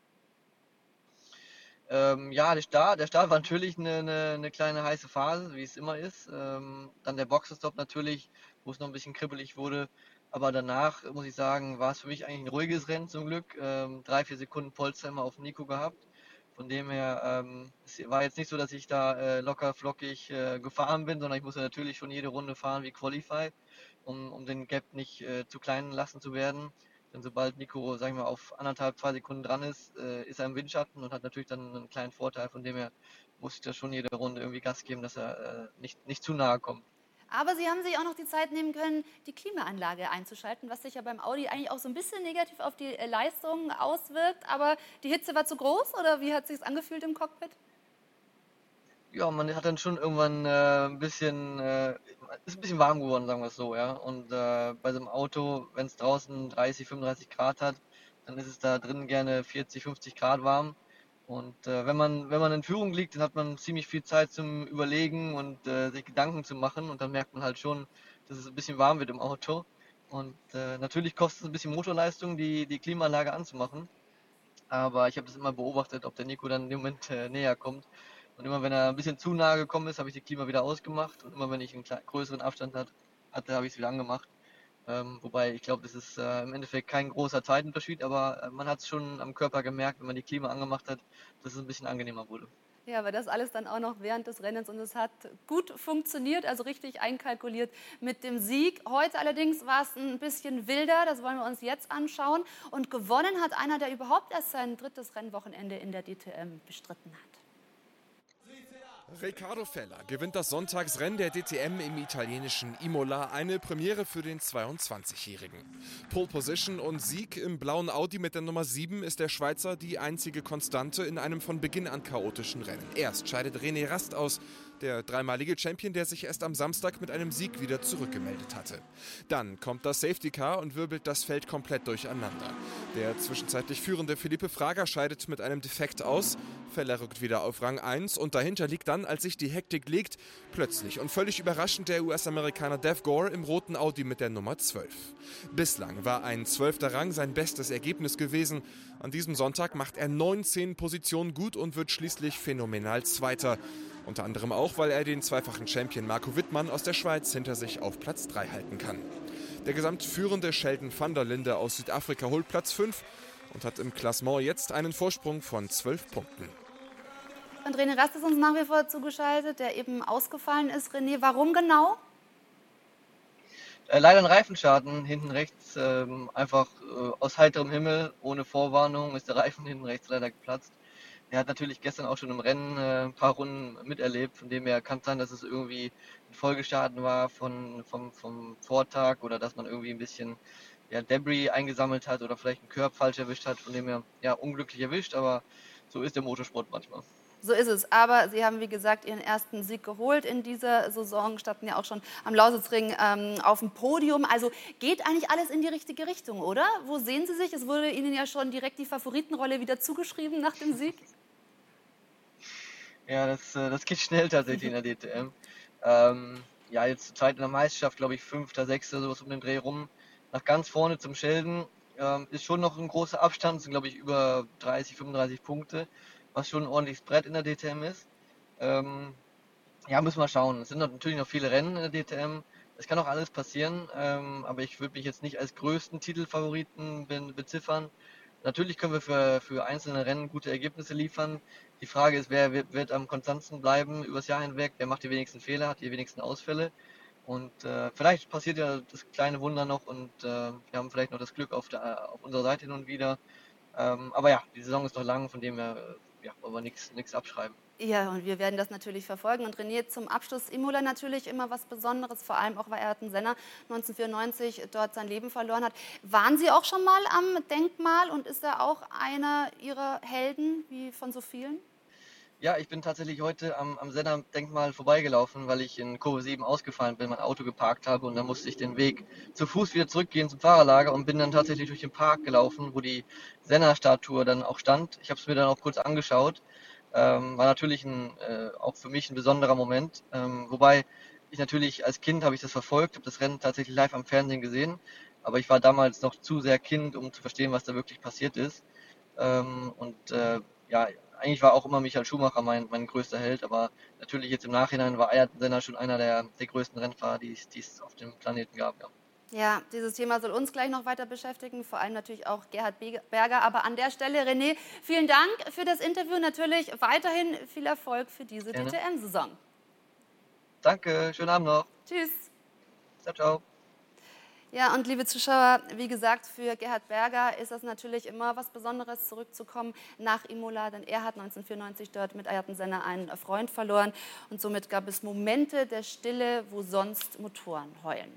Ja, der Start war natürlich eine kleine heiße Phase, wie es immer ist. Dann der Boxenstopp natürlich, wo es noch ein bisschen kribbelig wurde. Aber danach, muss ich sagen, war es für mich eigentlich ein ruhiges Rennen zum Glück. 3, 4 Sekunden Polster immer auf Nico gehabt. Von dem her, es war jetzt nicht so, dass ich da locker flockig gefahren bin, sondern ich musste natürlich schon jede Runde fahren wie Qualify, um den Gap nicht zu klein lassen zu werden. Denn sobald Nico, sag ich mal, auf 1,5, 2 Sekunden dran ist, ist er im Windschatten und hat natürlich dann einen kleinen Vorteil. Von dem her muss ich da schon jede Runde irgendwie Gas geben, dass er nicht zu nahe kommt. Aber Sie haben sich auch noch die Zeit nehmen können, die Klimaanlage einzuschalten, was sich ja beim Audi eigentlich auch so ein bisschen negativ auf die Leistung auswirkt. Aber die Hitze war zu groß oder wie hat es sich angefühlt im Cockpit? Ja, man hat dann schon irgendwann ist ein bisschen warm geworden, sagen wir es so, ja. Und bei so einem Auto, wenn es draußen 30, 35 Grad hat, dann ist es da drin gerne 40, 50 Grad warm. Und wenn man in Führung liegt, dann hat man ziemlich viel Zeit zum Überlegen und sich Gedanken zu machen. Und dann merkt man halt schon, dass es ein bisschen warm wird im Auto. Und natürlich kostet es ein bisschen Motorleistung, die Klimaanlage anzumachen. Aber ich habe das immer beobachtet, ob der Nico dann in dem Moment näher kommt. Und immer wenn er ein bisschen zu nahe gekommen ist, habe ich die Klima wieder ausgemacht. Und immer wenn ich einen größeren Abstand hatte, habe ich es wieder angemacht. Wobei ich glaube, das ist im Endeffekt kein großer Zeitunterschied, aber man hat es schon am Körper gemerkt, wenn man die Klima angemacht hat, dass es ein bisschen angenehmer wurde. Ja, aber das alles dann auch noch während des Rennens und es hat gut funktioniert, also richtig einkalkuliert mit dem Sieg. Heute allerdings war es ein bisschen wilder, das wollen wir uns jetzt anschauen. Und gewonnen hat einer, der überhaupt erst sein 3. Rennwochenende in der DTM bestritten hat. Riccardo Feller gewinnt das Sonntagsrennen der DTM im italienischen Imola, eine Premiere für den 22-Jährigen. Pole Position und Sieg im blauen Audi mit der Nummer 7 ist der Schweizer die einzige Konstante in einem von Beginn an chaotischen Rennen. Erst scheidet René Rast aus, der dreimalige Champion, der sich erst am Samstag mit einem Sieg wieder zurückgemeldet hatte. Dann kommt das Safety Car und wirbelt das Feld komplett durcheinander. Der zwischenzeitlich führende Felipe Fraga scheidet mit einem Defekt aus. Feller rückt wieder auf Rang 1 und dahinter liegt dann, als sich die Hektik legt, plötzlich und völlig überraschend der US-Amerikaner Dev Gore im roten Audi mit der Nummer 12. Bislang war ein 12. Rang sein bestes Ergebnis gewesen. An diesem Sonntag macht er 19 Positionen gut und wird schließlich phänomenal Zweiter. Unter anderem auch, weil er den zweifachen Champion Marco Wittmann aus der Schweiz hinter sich auf Platz 3 halten kann. Der gesamtführende Sheldon van der Linde aus Südafrika holt Platz 5 und hat im Klassement jetzt einen Vorsprung von 12 Punkten. Und René Rast ist uns nach wie vor zugeschaltet, der eben ausgefallen ist. René, warum genau? Leider ein Reifenschaden hinten rechts, einfach aus heiterem Himmel, ohne Vorwarnung, ist der Reifen hinten rechts leider geplatzt. Er hat natürlich gestern auch schon im Rennen ein paar Runden miterlebt, von dem her kann es sein, dass es irgendwie ein Folgeschaden war vom Vortag oder dass man irgendwie ein bisschen Debris eingesammelt hat oder vielleicht einen Curb falsch erwischt hat, von dem her unglücklich erwischt, aber so ist der Motorsport manchmal. So ist es. Aber Sie haben, wie gesagt, Ihren ersten Sieg geholt in dieser Saison, standen ja auch schon am Lausitzring auf dem Podium. Also geht eigentlich alles in die richtige Richtung, oder? Wo sehen Sie sich? Es wurde Ihnen ja schon direkt die Favoritenrolle wieder zugeschrieben nach dem Sieg. Ja, das geht schnell tatsächlich in der DTM. Jetzt zur Zeit in der Meisterschaft, glaube ich, 5., 6., sowas um den Dreh rum. Nach ganz vorne zum Sheldon ist schon noch ein großer Abstand, sind, glaube ich, über 30, 35 Punkte, was schon ein ordentliches Brett in der DTM ist. Müssen wir schauen. Es sind natürlich noch viele Rennen in der DTM. Es kann auch alles passieren, aber ich würde mich jetzt nicht als größten Titelfavoriten beziffern. Natürlich können wir für einzelne Rennen gute Ergebnisse liefern. Die Frage ist, wer wird am konstantesten bleiben übers Jahr hinweg, wer macht die wenigsten Fehler, hat die wenigsten Ausfälle. Und vielleicht passiert ja das kleine Wunder noch und wir haben vielleicht noch das Glück auf unserer Seite hin und wieder. Die Saison ist noch lang, von dem her wollen wir nichts abschreiben. Ja, und wir werden das natürlich verfolgen. Und René, zum Abschluss Imola natürlich immer was Besonderes, vor allem auch, weil Ayrton Senna 1994 dort sein Leben verloren hat. Waren Sie auch schon mal am Denkmal und ist er auch einer Ihrer Helden, wie von so vielen? Ja, ich bin tatsächlich heute am Senna-Denkmal vorbeigelaufen, weil ich in Kurve 7 ausgefallen bin, mein Auto geparkt habe und dann musste ich den Weg zu Fuß wieder zurückgehen zum Fahrerlager und bin dann tatsächlich durch den Park gelaufen, wo die Senna-Statue dann auch stand. Ich habe es mir dann auch kurz angeschaut. War natürlich auch für mich ein besonderer Moment, wobei ich natürlich als Kind habe ich das verfolgt, habe das Rennen tatsächlich live am Fernsehen gesehen, aber ich war damals noch zu sehr Kind, um zu verstehen, was da wirklich passiert ist. Eigentlich war auch immer Michael Schumacher mein größter Held, aber natürlich jetzt im Nachhinein war Ayrton Senna schon einer der größten Rennfahrer, die es auf dem Planeten gab. Ja. Ja, dieses Thema soll uns gleich noch weiter beschäftigen, vor allem natürlich auch Gerhard Berger. Aber an der Stelle, René, vielen Dank für das Interview. Natürlich weiterhin viel Erfolg für diese DTM-Saison. Danke, schönen Abend noch. Tschüss. Ciao, ciao. Ja, und liebe Zuschauer, wie gesagt, für Gerhard Berger ist das natürlich immer was Besonderes, zurückzukommen nach Imola, denn er hat 1994 dort mit Ayrton Senna einen Freund verloren und somit gab es Momente der Stille, wo sonst Motoren heulen.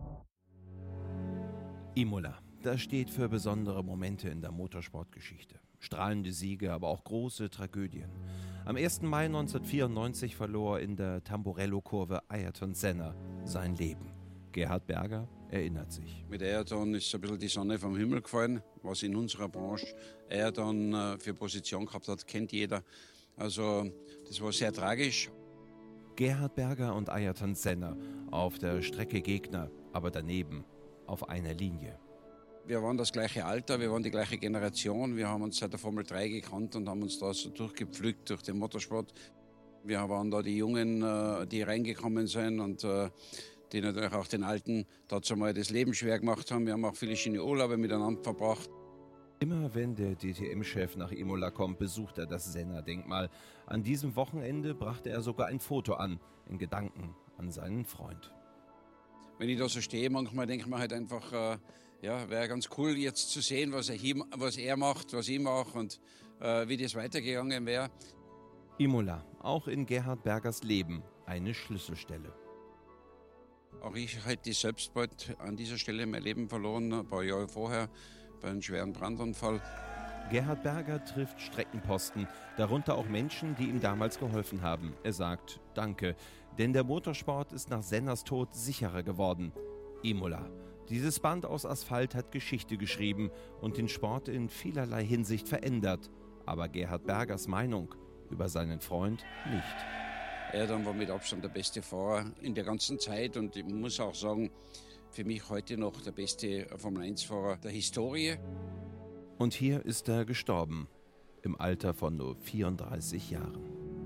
Imola, das steht für besondere Momente in der Motorsportgeschichte. Strahlende Siege, aber auch große Tragödien. Am 1. Mai 1994 verlor in der Tamburello-Kurve Ayrton Senna sein Leben. Gerhard Berger erinnert sich. Mit Ayrton ist ein bisschen die Sonne vom Himmel gefallen, was in unserer Branche Ayrton für Position gehabt hat, kennt jeder. Also das war sehr tragisch. Gerhard Berger und Ayrton Senna, auf der Strecke Gegner, aber daneben, auf einer Linie. Wir waren das gleiche Alter, wir waren die gleiche Generation. Wir haben uns seit der Formel 3 gekannt und haben uns da so durchgepflügt durch den Motorsport. Wir waren da die Jungen, die reingekommen sind und die natürlich auch den Alten dazu mal das Leben schwer gemacht haben. Wir haben auch viele schöne Urlaube miteinander verbracht. Immer wenn der DTM-Chef nach Imola kommt, besucht er das Senna-Denkmal. An diesem Wochenende brachte er sogar ein Foto an, in Gedanken an seinen Freund. Wenn ich da so stehe, manchmal denke ich mir halt einfach, wäre ganz cool jetzt zu sehen, was er macht, was ich mache und wie das weitergegangen wäre. Imola, auch in Gerhard Bergers Leben, eine Schlüsselstelle. Auch ich hätte selbst bald an dieser Stelle mein Leben verloren, ein paar Jahre vorher, bei einem schweren Brandunfall. Gerhard Berger trifft Streckenposten, darunter auch Menschen, die ihm damals geholfen haben. Er sagt Danke, denn der Motorsport ist nach Sennas Tod sicherer geworden. Imola. Dieses Band aus Asphalt hat Geschichte geschrieben und den Sport in vielerlei Hinsicht verändert. Aber Gerhard Bergers Meinung über seinen Freund nicht. Ayrton war mit Abstand der beste Fahrer in der ganzen Zeit und ich muss auch sagen, für mich heute noch der beste Formel-1-Fahrer der Historie. Und hier ist er gestorben, im Alter von nur 34 Jahren.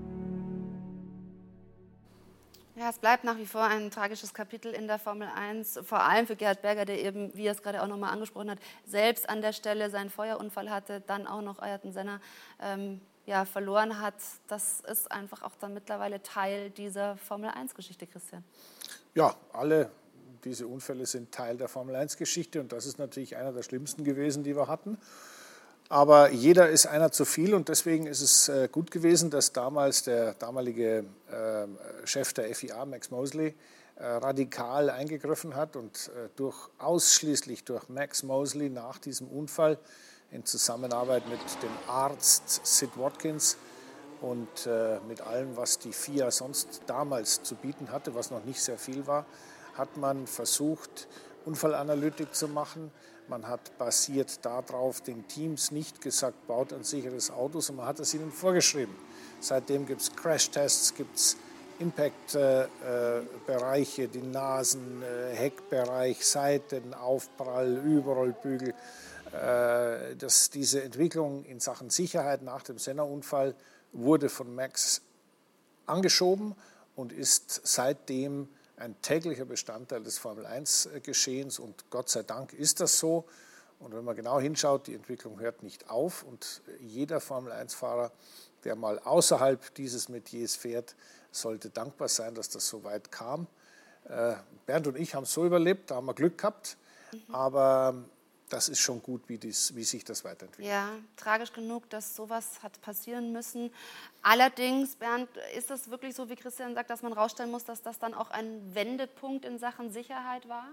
Ja, es bleibt nach wie vor ein tragisches Kapitel in der Formel 1, vor allem für Gerhard Berger, der eben, wie er es gerade auch nochmal angesprochen hat, selbst an der Stelle seinen Feuerunfall hatte, dann auch noch Ayrton Senna verloren hat. Das ist einfach auch dann mittlerweile Teil dieser Formel-1-Geschichte, Christian. Ja, alle diese Unfälle sind Teil der Formel-1-Geschichte und das ist natürlich einer der schlimmsten gewesen, die wir hatten. Aber jeder ist einer zu viel und deswegen ist es gut gewesen, dass damals der damalige Chef der FIA, Max Mosley, radikal eingegriffen hat und ausschließlich durch Max Mosley nach diesem Unfall in Zusammenarbeit mit dem Arzt Sid Watkins und mit allem, was die FIA sonst damals zu bieten hatte, was noch nicht sehr viel war, hat man versucht, Unfallanalytik zu machen. Man hat basiert darauf den Teams nicht gesagt, baut ein sicheres Auto, sondern man hat es ihnen vorgeschrieben. Seitdem gibt es Crashtests, gibt es Impact-Bereiche, die Nasen, Heckbereich, Seiten, Aufprall, Überrollbügel. Diese Entwicklung in Sachen Sicherheit nach dem Senna-Unfall wurde von Max angeschoben und ist seitdem ein täglicher Bestandteil des Formel-1-Geschehens und Gott sei Dank ist das so. Und wenn man genau hinschaut, die Entwicklung hört nicht auf und jeder Formel-1-Fahrer, der mal außerhalb dieses Metiers fährt, sollte dankbar sein, dass das so weit kam. Bernd und ich haben es so überlebt, da haben wir Glück gehabt, aber das ist schon gut, wie sich das weiterentwickelt. Ja, tragisch genug, dass sowas hat passieren müssen. Allerdings, Bernd, ist es wirklich so, wie Christian sagt, dass man rausstellen muss, dass das dann auch ein Wendepunkt in Sachen Sicherheit war?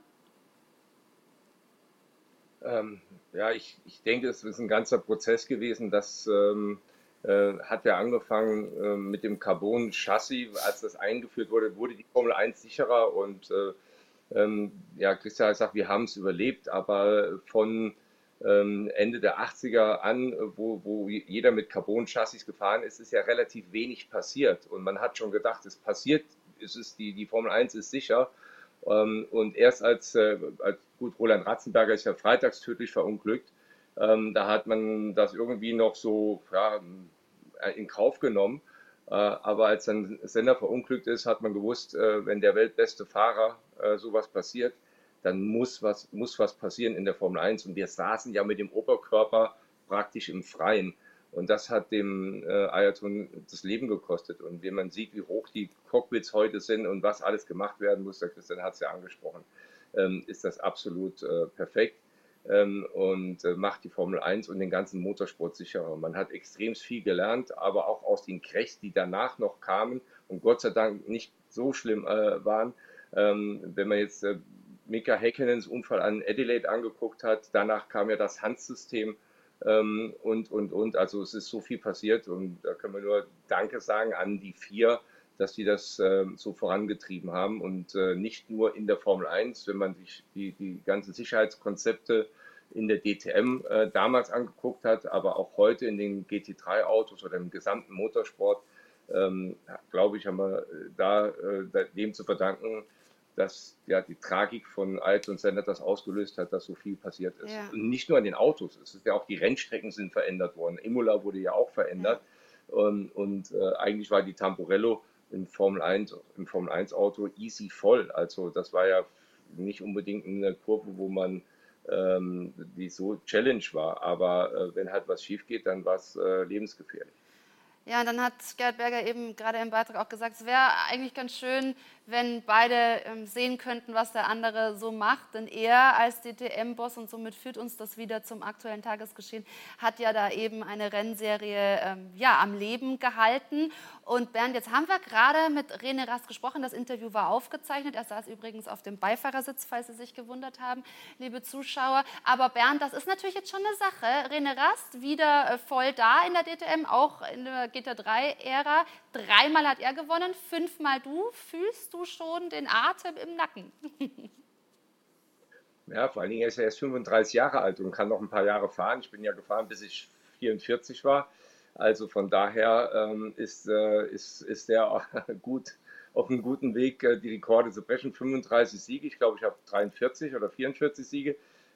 Ich denke, es ist ein ganzer Prozess gewesen. Das hat ja angefangen mit dem Carbon-Chassis. Als das eingeführt wurde, wurde die Formel 1 sicherer und Christian hat gesagt, wir haben es überlebt, aber von Ende der 80er an, wo jeder mit Carbon-Chassis gefahren ist, ist ja relativ wenig passiert. Und man hat schon gedacht, es passiert, die Formel 1 ist sicher. Und erst als Roland Ratzenberger ist ja freitags tödlich verunglückt, da hat man das irgendwie noch so in Kauf genommen. Aber als dann Senna verunglückt ist, hat man gewusst, wenn der weltbeste Fahrer sowas passiert, dann muss was passieren in der Formel 1. Und wir saßen ja mit dem Oberkörper praktisch im Freien. Und das hat dem Ayrton das Leben gekostet. Und wenn man sieht, wie hoch die Cockpits heute sind und was alles gemacht werden muss, der Christian hat es ja angesprochen, ist das absolut perfekt. Und macht die Formel 1 und den ganzen Motorsport sicherer. Man hat extrem viel gelernt, aber auch aus den Crashs, die danach noch kamen und Gott sei Dank nicht so schlimm waren. Wenn man jetzt Mika Häkkinens Unfall an Adelaide angeguckt hat, danach kam ja das Hans-System und. Also es ist so viel passiert und da können wir nur Danke sagen an die 4, dass die das so vorangetrieben haben und nicht nur in der Formel 1, wenn man sich die ganzen Sicherheitskonzepte in der DTM damals angeguckt hat, aber auch heute in den GT3-Autos oder im gesamten Motorsport, glaube ich, haben wir da dem zu verdanken, dass ja die Tragik von Ayrton Senna das ausgelöst hat, dass so viel passiert ist. Ja. Und nicht nur an den Autos, es ist ja auch die Rennstrecken sind verändert worden. Imola wurde ja auch verändert und eigentlich war die Tamburello im Formel 1 Auto easy voll. Also das war ja nicht unbedingt eine Kurve, wo man die so Challenge war. Aber wenn halt was schief geht, dann war es lebensgefährlich. Ja, und dann hat Gerd Berger eben gerade im Beitrag auch gesagt, es wäre eigentlich ganz schön, wenn beide sehen könnten, was der andere so macht. Denn er als DTM-Boss, und somit führt uns das wieder zum aktuellen Tagesgeschehen, hat ja da eben eine Rennserie am Leben gehalten. Und Bernd, jetzt haben wir gerade mit René Rast gesprochen. Das Interview war aufgezeichnet. Er saß übrigens auf dem Beifahrersitz, falls Sie sich gewundert haben, liebe Zuschauer. Aber Bernd, das ist natürlich jetzt schon eine Sache. René Rast wieder voll da in der DTM, auch in der GT3-Ära. 3-mal hat er gewonnen, 5-mal du. Fühlst du schon den Atem im Nacken? Ja, vor allen Dingen ist er erst 35 Jahre alt und kann noch ein paar Jahre fahren. Ich bin ja gefahren, bis ich 44 war. Also von daher ist er gut auf einem guten Weg, die Rekorde zu brechen. 35 Siege, ich glaube, ich habe 43 oder 44 Siege.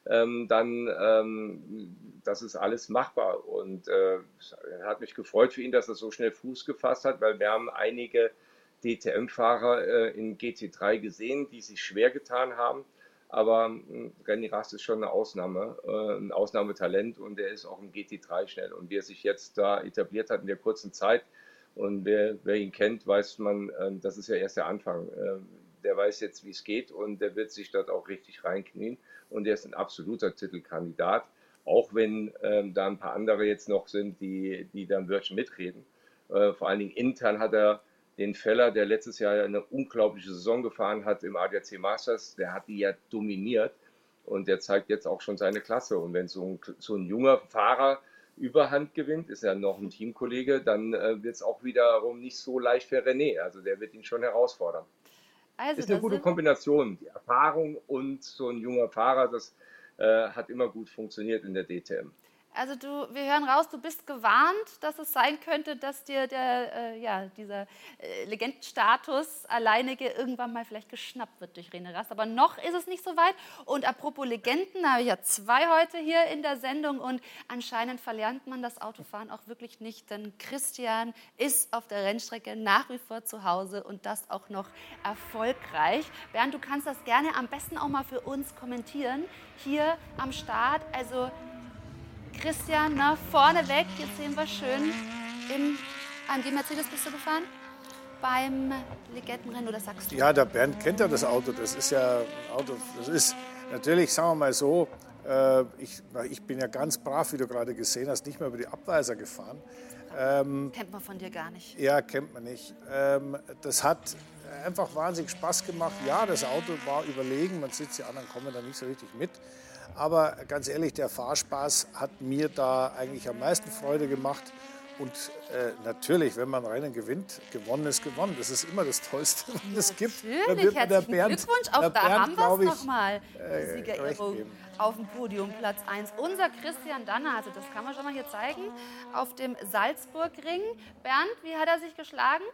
Das ist alles machbar. Und hat mich gefreut für ihn, dass er so schnell Fuß gefasst hat, weil wir haben einige DTM-Fahrer in GT3 gesehen, die sich schwer getan haben. Aber René Rast ist schon eine Ausnahme, ein Ausnahmetalent und er ist auch im GT3 schnell. Und wie er sich jetzt da etabliert hat in der kurzen Zeit und wer ihn kennt, weiß man, das ist ja erst der Anfang. Der weiß jetzt, wie es geht und der wird sich dort auch richtig reinknien. Und er ist ein absoluter Titelkandidat, auch wenn da ein paar andere jetzt noch sind, die da ein Wörtchen mitreden. Vor allen Dingen intern hat er den Feller, der letztes Jahr eine unglaubliche Saison gefahren hat im ADAC Masters, der hat die ja dominiert und der zeigt jetzt auch schon seine Klasse. Und wenn so ein junger Fahrer Überhand gewinnt, ist ja noch ein Teamkollege, dann wird es auch wiederum nicht so leicht für René. Also der wird ihn schon herausfordern. Also, ist eine gute Kombination, die Erfahrung und so ein junger Fahrer, das hat immer gut funktioniert in der DTM. Also wir hören raus, du bist gewarnt, dass es sein könnte, dass dir dieser Legendenstatus alleinige irgendwann mal vielleicht geschnappt wird durch René Rast. Aber noch ist es nicht so weit. Und apropos Legenden, da habe ich ja 2 heute hier in der Sendung und anscheinend verlernt man das Autofahren auch wirklich nicht, denn Christian ist auf der Rennstrecke nach wie vor zu Hause und das auch noch erfolgreich. Bernd, du kannst das gerne am besten auch mal für uns kommentieren, hier am Start. Also Christian, vorne weg, jetzt sehen wir schön, an dem Mercedes bist du gefahren? Beim Legendenrennen, oder sagst du? Ja, der Bernd kennt ja das Auto, das ist ja ein Auto, das ist natürlich, sagen wir mal so, ich bin ja ganz brav, wie du gerade gesehen hast, nicht mehr über die Abweiser gefahren. Kennt man von dir gar nicht. Ja, kennt man nicht. Das hat einfach wahnsinnig Spaß gemacht. Ja, das Auto war überlegen, man sieht, die anderen kommen da nicht so richtig mit. Aber ganz ehrlich, der Fahrspaß hat mir da eigentlich am meisten Freude gemacht. Und natürlich, wenn man Rennen gewinnt, gewonnen ist gewonnen. Das ist immer das Tollste, was es gibt. Natürlich, herzlichen Glückwunsch. Auch da haben wir es nochmal. Siegerehrung auf dem Podium, Platz 1. Unser Christian Danner, also das kann man schon mal hier zeigen, auf dem Salzburgring. Bernd, wie hat er sich geschlagen?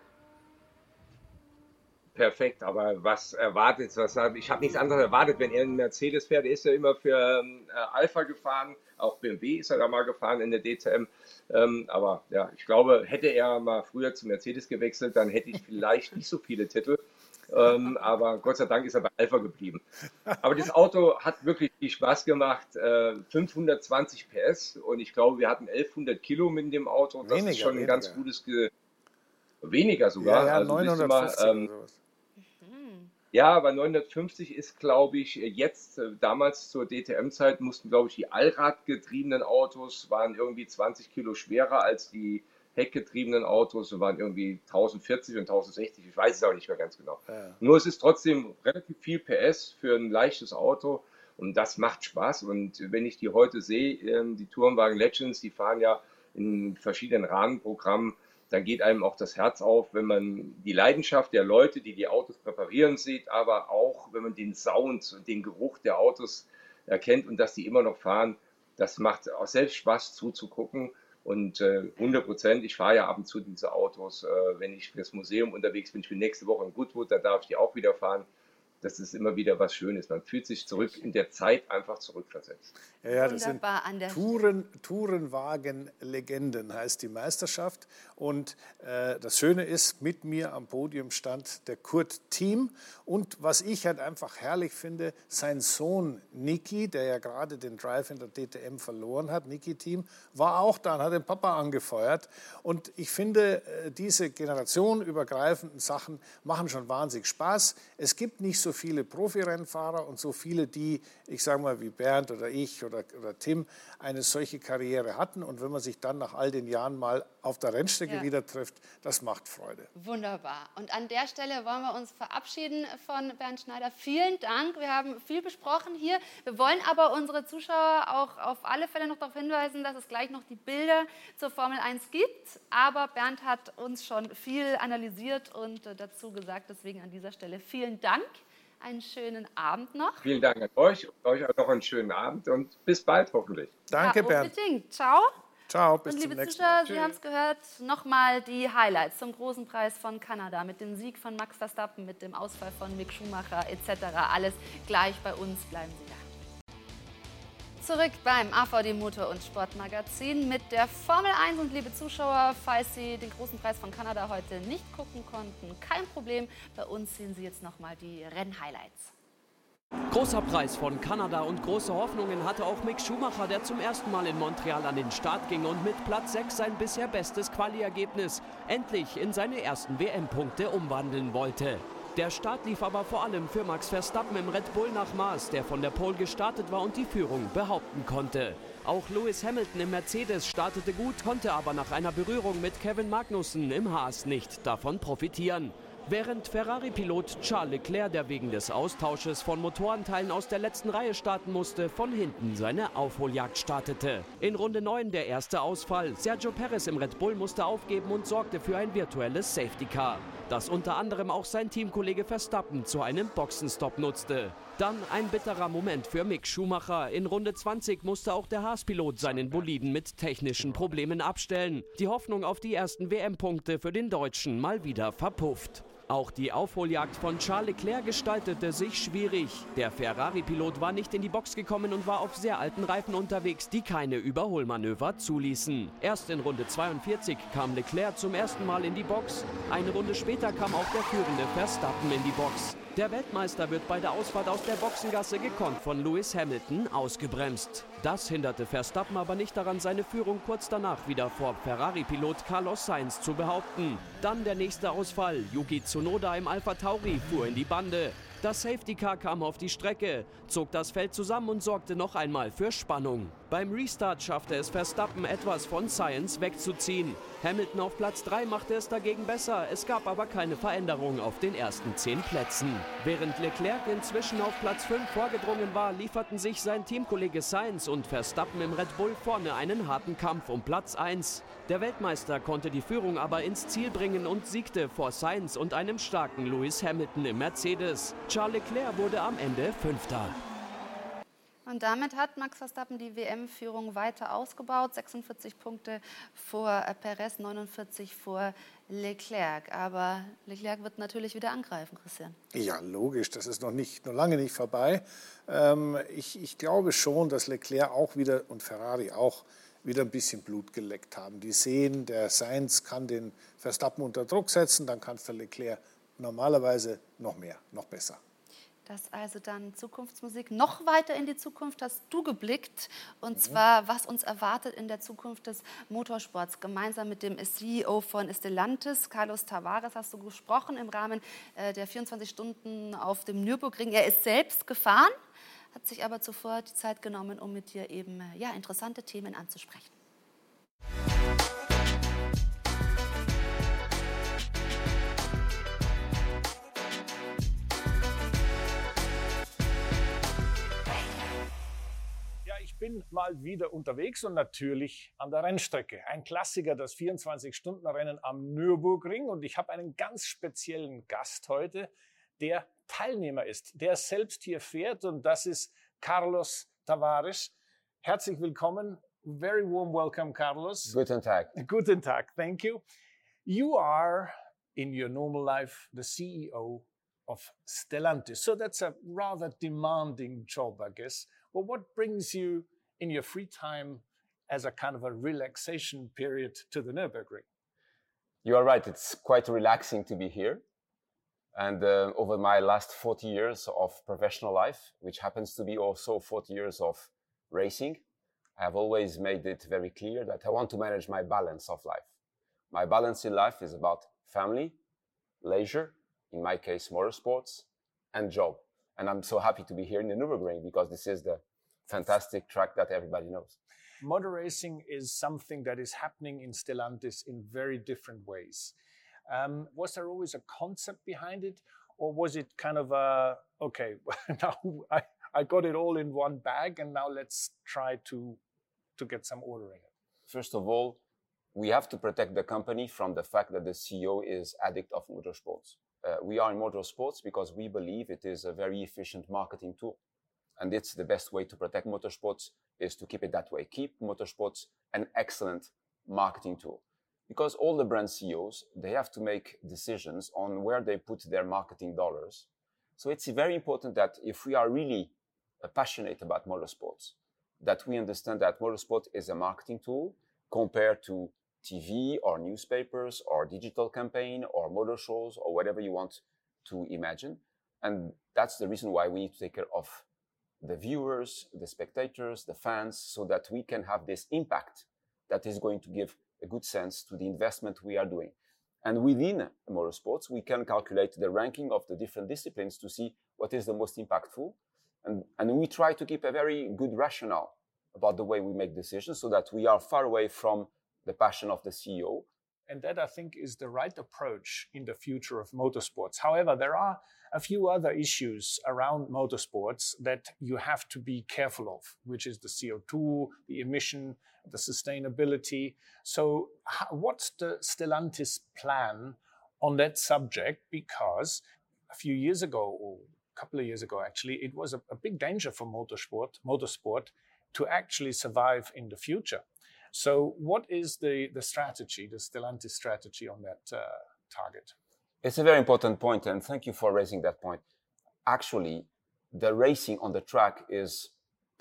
Perfekt, aber was erwartet, ich habe nichts anderes erwartet, wenn er einen Mercedes fährt. Er ist ja immer für Alpha gefahren, auch BMW ist er da mal gefahren in der DTM. Aber ja, ich glaube, hätte er mal früher zu Mercedes gewechselt, dann hätte ich vielleicht nicht so viele Titel. Aber Gott sei Dank ist er bei Alpha geblieben. Aber das Auto hat wirklich viel Spaß gemacht. 520 PS und ich glaube, wir hatten 1100 Kilo mit dem Auto. Das ist schon ein ganz gutes weniger sogar. Ja, also 950 oder sowas. Ja, aber 950 ist, glaube ich, jetzt, damals zur DTM-Zeit mussten, glaube ich, die allradgetriebenen Autos waren irgendwie 20 Kilo schwerer als die heckgetriebenen Autos und waren irgendwie 1040 und 1060. Ich weiß es auch nicht mehr ganz genau. Ja. Nur es ist trotzdem relativ viel PS für ein leichtes Auto Und das macht Spaß. Und wenn ich die heute sehe, die Tourenwagen Legends, die fahren ja in verschiedenen Rahmenprogrammen, dann geht einem auch das Herz auf, wenn man die Leidenschaft der Leute, die die Autos präparieren, sieht, aber auch, wenn man den Sound und den Geruch der Autos erkennt und dass die immer noch fahren. Das macht auch selbst Spaß zuzugucken. Und 100%, ich fahre ja ab und zu diese Autos, wenn ich fürs Museum unterwegs bin. Ich bin nächste Woche in Goodwood, da darf ich die auch wieder fahren. Das ist immer wieder was Schönes. Man fühlt sich zurück in der Zeit einfach zurückversetzt. Ja, das sind Tourenwagen-Legenden, heißt die Meisterschaft. Und das Schöne ist, mit mir am Podium stand der Kurt Thiem. Und was ich halt einfach herrlich finde, sein Sohn Niki, der ja gerade den Drive in der DTM verloren hat, Niki Thiem, war auch da und hat den Papa angefeuert. Und ich finde, diese generationenübergreifenden Sachen machen schon wahnsinnig Spaß. Es gibt nicht so viele Profirennfahrer und so viele, die, ich sage mal, wie Bernd oder ich oder Tim, eine solche Karriere hatten. Und wenn man sich dann nach all den Jahren mal auf der Rennstrecke wieder trifft, das macht Freude. Wunderbar. Und an der Stelle wollen wir uns verabschieden von Bernd Schneider. Vielen Dank. Wir haben viel besprochen hier. Wir wollen aber unsere Zuschauer auch auf alle Fälle noch darauf hinweisen, dass es gleich noch die Bilder zur Formel 1 gibt. Aber Bernd hat uns schon viel analysiert und dazu gesagt. Deswegen an dieser Stelle vielen Dank. Einen schönen Abend noch. Vielen Dank an euch und euch auch noch einen schönen Abend und bis bald hoffentlich. Danke, Bernd. Unbedingt. Ciao. Ciao, bis und zum liebe nächsten Zuschauer, Mal. Sie haben es gehört, nochmal die Highlights zum großen Preis von Kanada mit dem Sieg von Max Verstappen, mit dem Ausfall von Mick Schumacher etc. Alles gleich bei uns. Bleiben Sie da. Zurück beim AVD Motor- und Sportmagazin mit der Formel 1. Und liebe Zuschauer, falls Sie den großen Preis von Kanada heute nicht gucken konnten, kein Problem. Bei uns sehen Sie jetzt nochmal die Rennhighlights. Großer Preis von Kanada und große Hoffnungen hatte auch Mick Schumacher, der zum ersten Mal in Montreal an den Start ging und mit Platz 6 sein bisher bestes Quali-Ergebnis endlich in seine ersten WM-Punkte umwandeln wollte. Der Start lief aber vor allem für Max Verstappen im Red Bull nach Maß, der von der Pole gestartet war und die Führung behaupten konnte. Auch Lewis Hamilton im Mercedes startete gut, konnte aber nach einer Berührung mit Kevin Magnussen im Haas nicht davon profitieren. Während Ferrari-Pilot Charles Leclerc, der wegen des Austausches von Motorenteilen aus der letzten Reihe starten musste, von hinten seine Aufholjagd startete. In Runde 9 der erste Ausfall. Sergio Perez im Red Bull musste aufgeben und sorgte für ein virtuelles Safety Car, das unter anderem auch sein Teamkollege Verstappen zu einem Boxenstopp nutzte. Dann ein bitterer Moment für Mick Schumacher. In Runde 20 musste auch der Haas-Pilot seinen Boliden mit technischen Problemen abstellen. Die Hoffnung auf die ersten WM-Punkte für den Deutschen mal wieder verpufft. Auch die Aufholjagd von Charles Leclerc gestaltete sich schwierig. Der Ferrari-Pilot war nicht in die Box gekommen und war auf sehr alten Reifen unterwegs, die keine Überholmanöver zuließen. Erst in Runde 42 kam Leclerc zum ersten Mal in die Box. Eine Runde später kam auch der führende Verstappen in die Box. Der Weltmeister wird bei der Ausfahrt aus der Boxengasse gekonnt von Lewis Hamilton ausgebremst. Das hinderte Verstappen aber nicht daran, seine Führung kurz danach wieder vor Ferrari-Pilot Carlos Sainz zu behaupten. Dann der nächste Ausfall. Yuki Tsunoda im Alpha Tauri fuhr in die Bande. Das Safety Car kam auf die Strecke, zog das Feld zusammen und sorgte noch einmal für Spannung. Beim Restart schaffte es Verstappen, etwas von Sainz wegzuziehen. Hamilton auf Platz 3 machte es dagegen besser, es gab aber keine Veränderung auf den ersten 10 Plätzen. Während Leclerc inzwischen auf Platz 5 vorgedrungen war, lieferten sich sein Teamkollege Sainz und Verstappen im Red Bull vorne einen harten Kampf um Platz 1. Der Weltmeister konnte die Führung aber ins Ziel bringen und siegte vor Sainz und einem starken Lewis Hamilton im Mercedes. Charles Leclerc wurde am Ende Fünfter. Und damit hat Max Verstappen die WM-Führung weiter ausgebaut. 46 Punkte vor Perez, 49 vor Leclerc. Aber Leclerc wird natürlich wieder angreifen, Christian. Ja, logisch. Das ist noch lange nicht vorbei. Ich glaube schon, dass Leclerc auch wieder und Ferrari auch wieder ein bisschen Blut geleckt haben. Die sehen, der Sainz kann den Verstappen unter Druck setzen, dann kann es der Leclerc normalerweise noch mehr, noch besser. Das also dann Zukunftsmusik. Noch weiter in die Zukunft hast du geblickt. Und zwar, was uns erwartet in der Zukunft des Motorsports. Gemeinsam mit dem CEO von Stellantis, Carlos Tavares, hast du gesprochen im Rahmen der 24 Stunden auf dem Nürburgring. Er ist selbst gefahren, hat sich aber zuvor die Zeit genommen, um mit dir eben interessante Themen anzusprechen. bin mal wieder unterwegs und natürlich an der Rennstrecke. Ein Klassiker, das 24-Stunden-Rennen am Nürburgring. Und ich habe einen ganz speziellen Gast heute, der Teilnehmer ist, der selbst hier fährt. Und das ist Carlos Tavares. Herzlich willkommen. Very warm welcome, Carlos. Guten Tag. Guten Tag. Thank you. You are, in your normal life, the CEO of Stellantis. So that's a rather demanding job, I guess. Well, what brings you in your free time as a kind of a relaxation period to the Nürburgring? You are right. It's quite relaxing to be here. And over my last 40 years of professional life, which happens to be also 40 years of racing, I have always made it very clear that I want to manage my balance of life. My balance in life is about family, leisure, in my case, motorsports, and job. And I'm so happy to be here in the Nürburgring because this is the fantastic track that everybody knows. Motor racing is something that is happening in Stellantis in very different ways. Was there always a concept behind it? Or was it kind of okay, now I got it all in one bag and now let's try to get some order in it? First of all, we have to protect the company from the fact that the CEO is addict of motorsports. We are in motorsports because we believe it is a very efficient marketing tool. And it's the best way to protect motorsports is to keep it that way. Keep motorsports an excellent marketing tool. Because all the brand CEOs, they have to make decisions on where they put their marketing dollars. So it's very important that if we are really passionate about motorsports, that we understand that motorsport is a marketing tool compared to TV or newspapers or digital campaign or motor shows or whatever you want to imagine. And that's the reason why we need to take care of the viewers, the spectators, the fans, so that we can have this impact that is going to give a good sense to the investment we are doing. And within motorsports, we can calculate the ranking of the different disciplines to see what is the most impactful. And we try to keep a very good rationale about the way we make decisions so that we are far away from the passion of the CEO. And that, I think, is the right approach in the future of motorsports. However, there are a few other issues around motorsports that you have to be careful of, which is the CO2, the emission, the sustainability. So what's the Stellantis plan on that subject? Because a few years ago, or a couple of years ago actually, it was a big danger for motorsport to actually survive in the future. So what is the strategy, the Stellantis strategy on that target? It's a very important point, and thank you for raising that point. Actually, the racing on the track is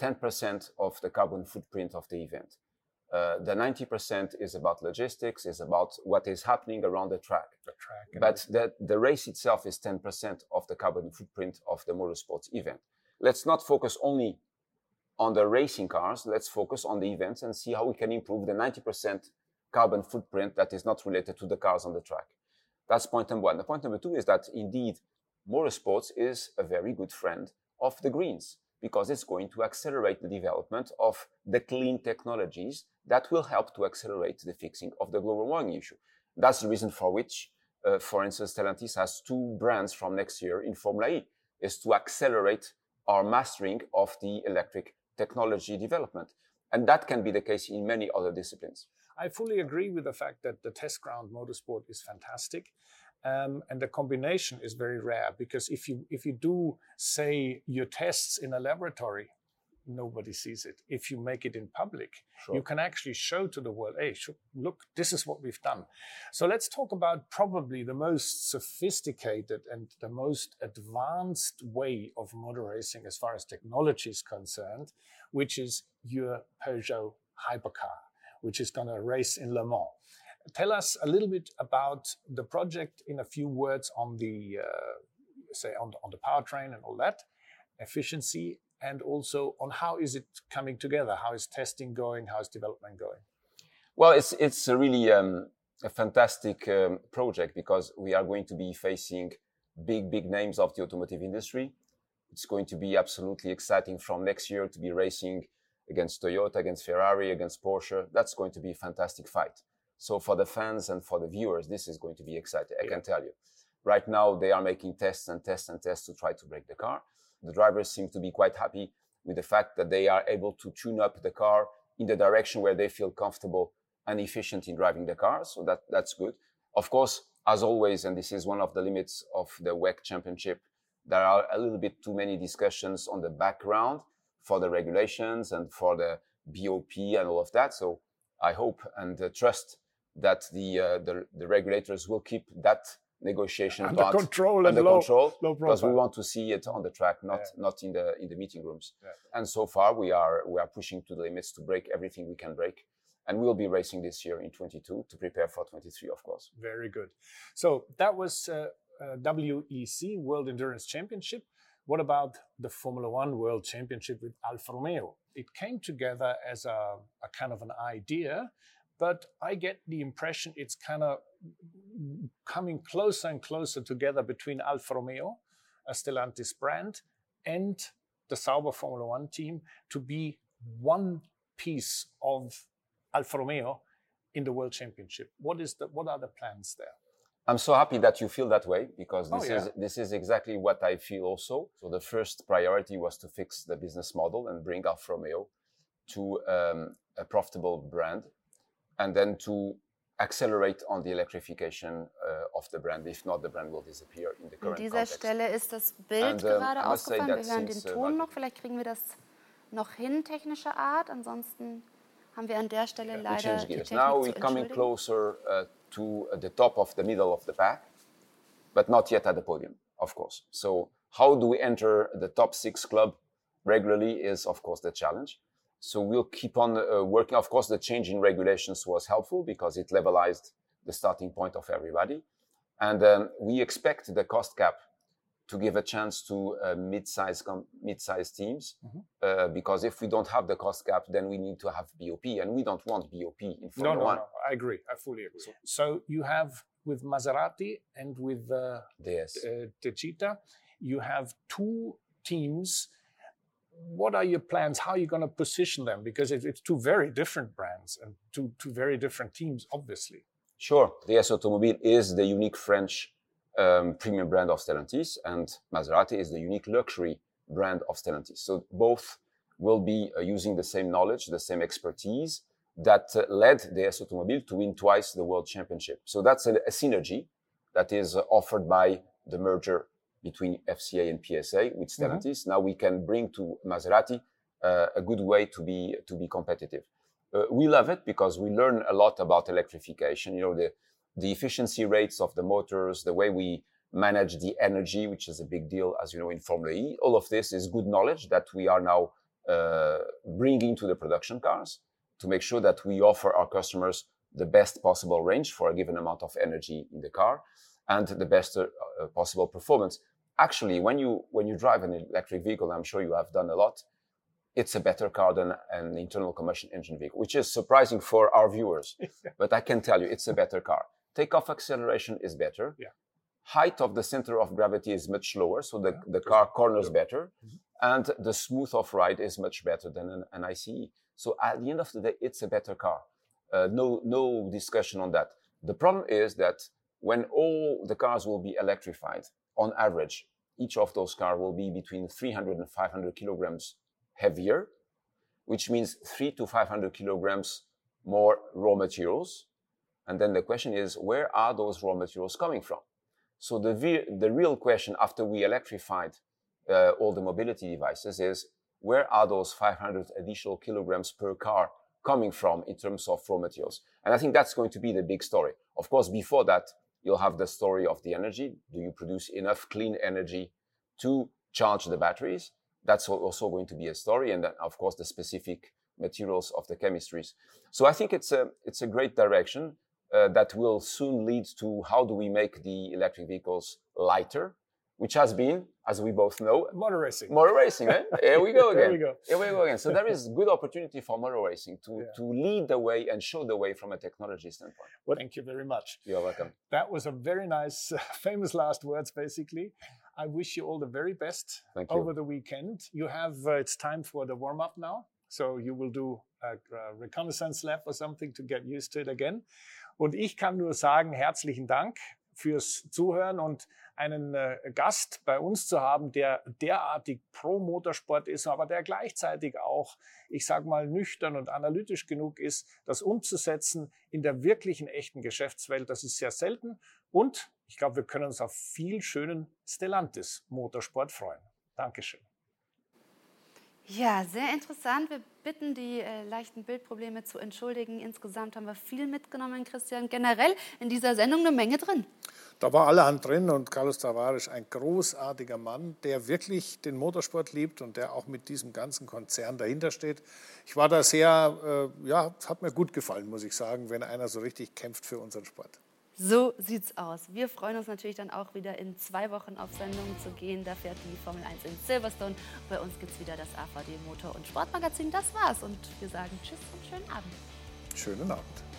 10% of the carbon footprint of the event. The 90% is about logistics, is about what is happening around the track. But the race itself is 10% of the carbon footprint of the motorsports event. Let's not focus only on the racing cars, let's focus on the events and see how we can improve the 90% carbon footprint that is not related to the cars on the track. That's point number one. The point number two is that indeed, motorsports is a very good friend of the greens because it's going to accelerate the development of the clean technologies that will help to accelerate the fixing of the global warming issue. That's the reason for which, for instance, Stellantis has 2 brands from next year in Formula E, is to accelerate our mastering of the electric technology development. And that can be the case in many other disciplines. I fully agree with the fact that the test ground motorsport is fantastic. And the combination is very rare because if you do, say, your tests in a laboratory, nobody sees it. If you make it in public, sure, you can actually show to the world, hey, look, this is what we've done. So let's talk about probably the most sophisticated and the most advanced way of motor racing as far as technology is concerned, which is your Peugeot hypercar, which is going to race in Le Mans. Tell us a little bit about the project in a few words on the, on the powertrain and all that, efficiency, and also on how is it coming together? How is testing going? How is development going? Well, it's a really a fantastic project because we are going to be facing big names of the automotive industry. It's going to be absolutely exciting from next year to be racing against Toyota, against Ferrari, against Porsche. That's going to be a fantastic fight. So for the fans and for the viewers, this is going to be exciting, I can tell you. Right now, they are making tests and tests and tests to try to break the car. The drivers seem to be quite happy with the fact that they are able to tune up the car in the direction where they feel comfortable and efficient in driving the car. So that's good. Of course, as always, and this is one of the limits of the WEC Championship, there are a little bit too many discussions on the background for the regulations and for the BOP and all of that. So I hope and trust that the regulators will keep that negotiation under control, because we want to see it on the track, not in the meeting rooms. Yeah. And so far we are pushing to the limits to break everything we can break. And we'll be racing this year in 22 to prepare for 23, of course. Very good. So that was WEC, World Endurance Championship. What about the Formula One World Championship with Alfa Romeo? It came together as a kind of an idea, but I get the impression it's kind of coming closer and closer together between Alfa Romeo, a Stellantis brand, and the Sauber Formula One team to be one piece of Alfa Romeo in the World Championship. What are the plans there? I'm so happy that you feel that way, because this is exactly what I feel also. So the first priority was to fix the business model and bring Alfa Romeo to a profitable brand, and then to accelerate on the electrification of the brand. If not, the brand will disappear in the current An dieser context. Stelle ist das Bild gerade ausgefallen. Wir hören den Ton noch. Vielleicht kriegen wir das noch hin, technischer Art. Ansonsten haben wir an der Stelle leider die Technik Now we're coming closer to the top of the middle of the pack, but not yet at the podium, of course. So how do we enter the top 6 club regularly is, of course, the challenge. So we'll keep on working. Of course, the change in regulations was helpful because it levelized the starting point of everybody. And we expect the cost cap to give a chance to mid-size teams, because if we don't have the cost cap, then we need to have BOP, and we don't want BOP in Formula One. No, I agree. I fully agree. So you have with Maserati and with Techeetah, you have 2 teams. What are your plans? How are you going to position them? Because it's 2 very different brands and two very different teams, obviously. Sure. DS Automobile is the unique French premium brand of Stellantis, and Maserati is the unique luxury brand of Stellantis. So both will be using the same knowledge, the same expertise that led DS Automobile to win twice the World Championship. So that's a synergy that is offered by the merger between FCA and PSA with Stellantis. Now we can bring to Maserati a good way to be competitive. We love it because we learn a lot about electrification. You know, the efficiency rates of the motors, the way we manage the energy, which is a big deal, as you know, in Formula E. All of this is good knowledge that we are now bringing to the production cars to make sure that we offer our customers the best possible range for a given amount of energy in the car and the best possible performance. Actually, when you drive an electric vehicle, I'm sure you have done a lot, it's a better car than an internal combustion engine vehicle, which is surprising for our viewers. But I can tell you, it's a better car. Takeoff acceleration is better. Yeah. Height of the center of gravity is much lower, so the car corners better. And the smooth off ride is much better than an ICE. So at the end of the day, it's a better car. No discussion on that. The problem is that when all the cars will be electrified, on average, each of those cars will be between 300 and 500 kilograms heavier, which means 300 to 500 kilograms more raw materials. And then the question is, where are those raw materials coming from? So the real question after we electrified all the mobility devices is, where are those 500 additional kilograms per car coming from in terms of raw materials? And I think that's going to be the big story. Of course, before that, you'll have the story of the energy. Do you produce enough clean energy to charge the batteries? That's also going to be a story. And then, of course, the specific materials of the chemistries. So I think it's a great direction that will soon lead to how do we make the electric vehicles lighter, which has been, as we both know, motor racing. Motor racing, eh? Here we go again. There we go. Here we go again. So there is good opportunity for motor racing to lead the way and show the way from a technology standpoint. Well, thank you very much. You're welcome. That was a very nice, famous last words, basically. I wish you all the very best over the weekend. You have, it's time for the warm-up now. So you will do a reconnaissance lap or something to get used to it again. Und ich kann nur sagen, herzlichen Dank fürs Zuhören und einen Gast bei uns zu haben, der derartig pro Motorsport ist, aber der gleichzeitig auch, ich sage mal, nüchtern und analytisch genug ist, das umzusetzen in der wirklichen, echten Geschäftswelt. Das ist sehr selten und ich glaube, wir können uns auf viel schönen Stellantis-Motorsport freuen. Dankeschön. Ja, sehr interessant. Wir bitten, die leichten Bildprobleme zu entschuldigen. Insgesamt haben wir viel mitgenommen, Christian. Generell in dieser Sendung eine Menge drin. Da war allerhand drin und Carlos Tavares, ein großartiger Mann, der wirklich den Motorsport liebt und der auch mit diesem ganzen Konzern dahinter steht. Ich war da sehr, hat mir gut gefallen, muss ich sagen, wenn einer so richtig kämpft für unseren Sport. So sieht's aus. Wir freuen uns natürlich dann auch wieder in 2 Wochen auf Sendung zu gehen. Da fährt die Formel 1 in Silverstone. Bei uns gibt es wieder das AVD Motor- und Sportmagazin. Das war's und wir sagen Tschüss und schönen Abend. Schönen Abend.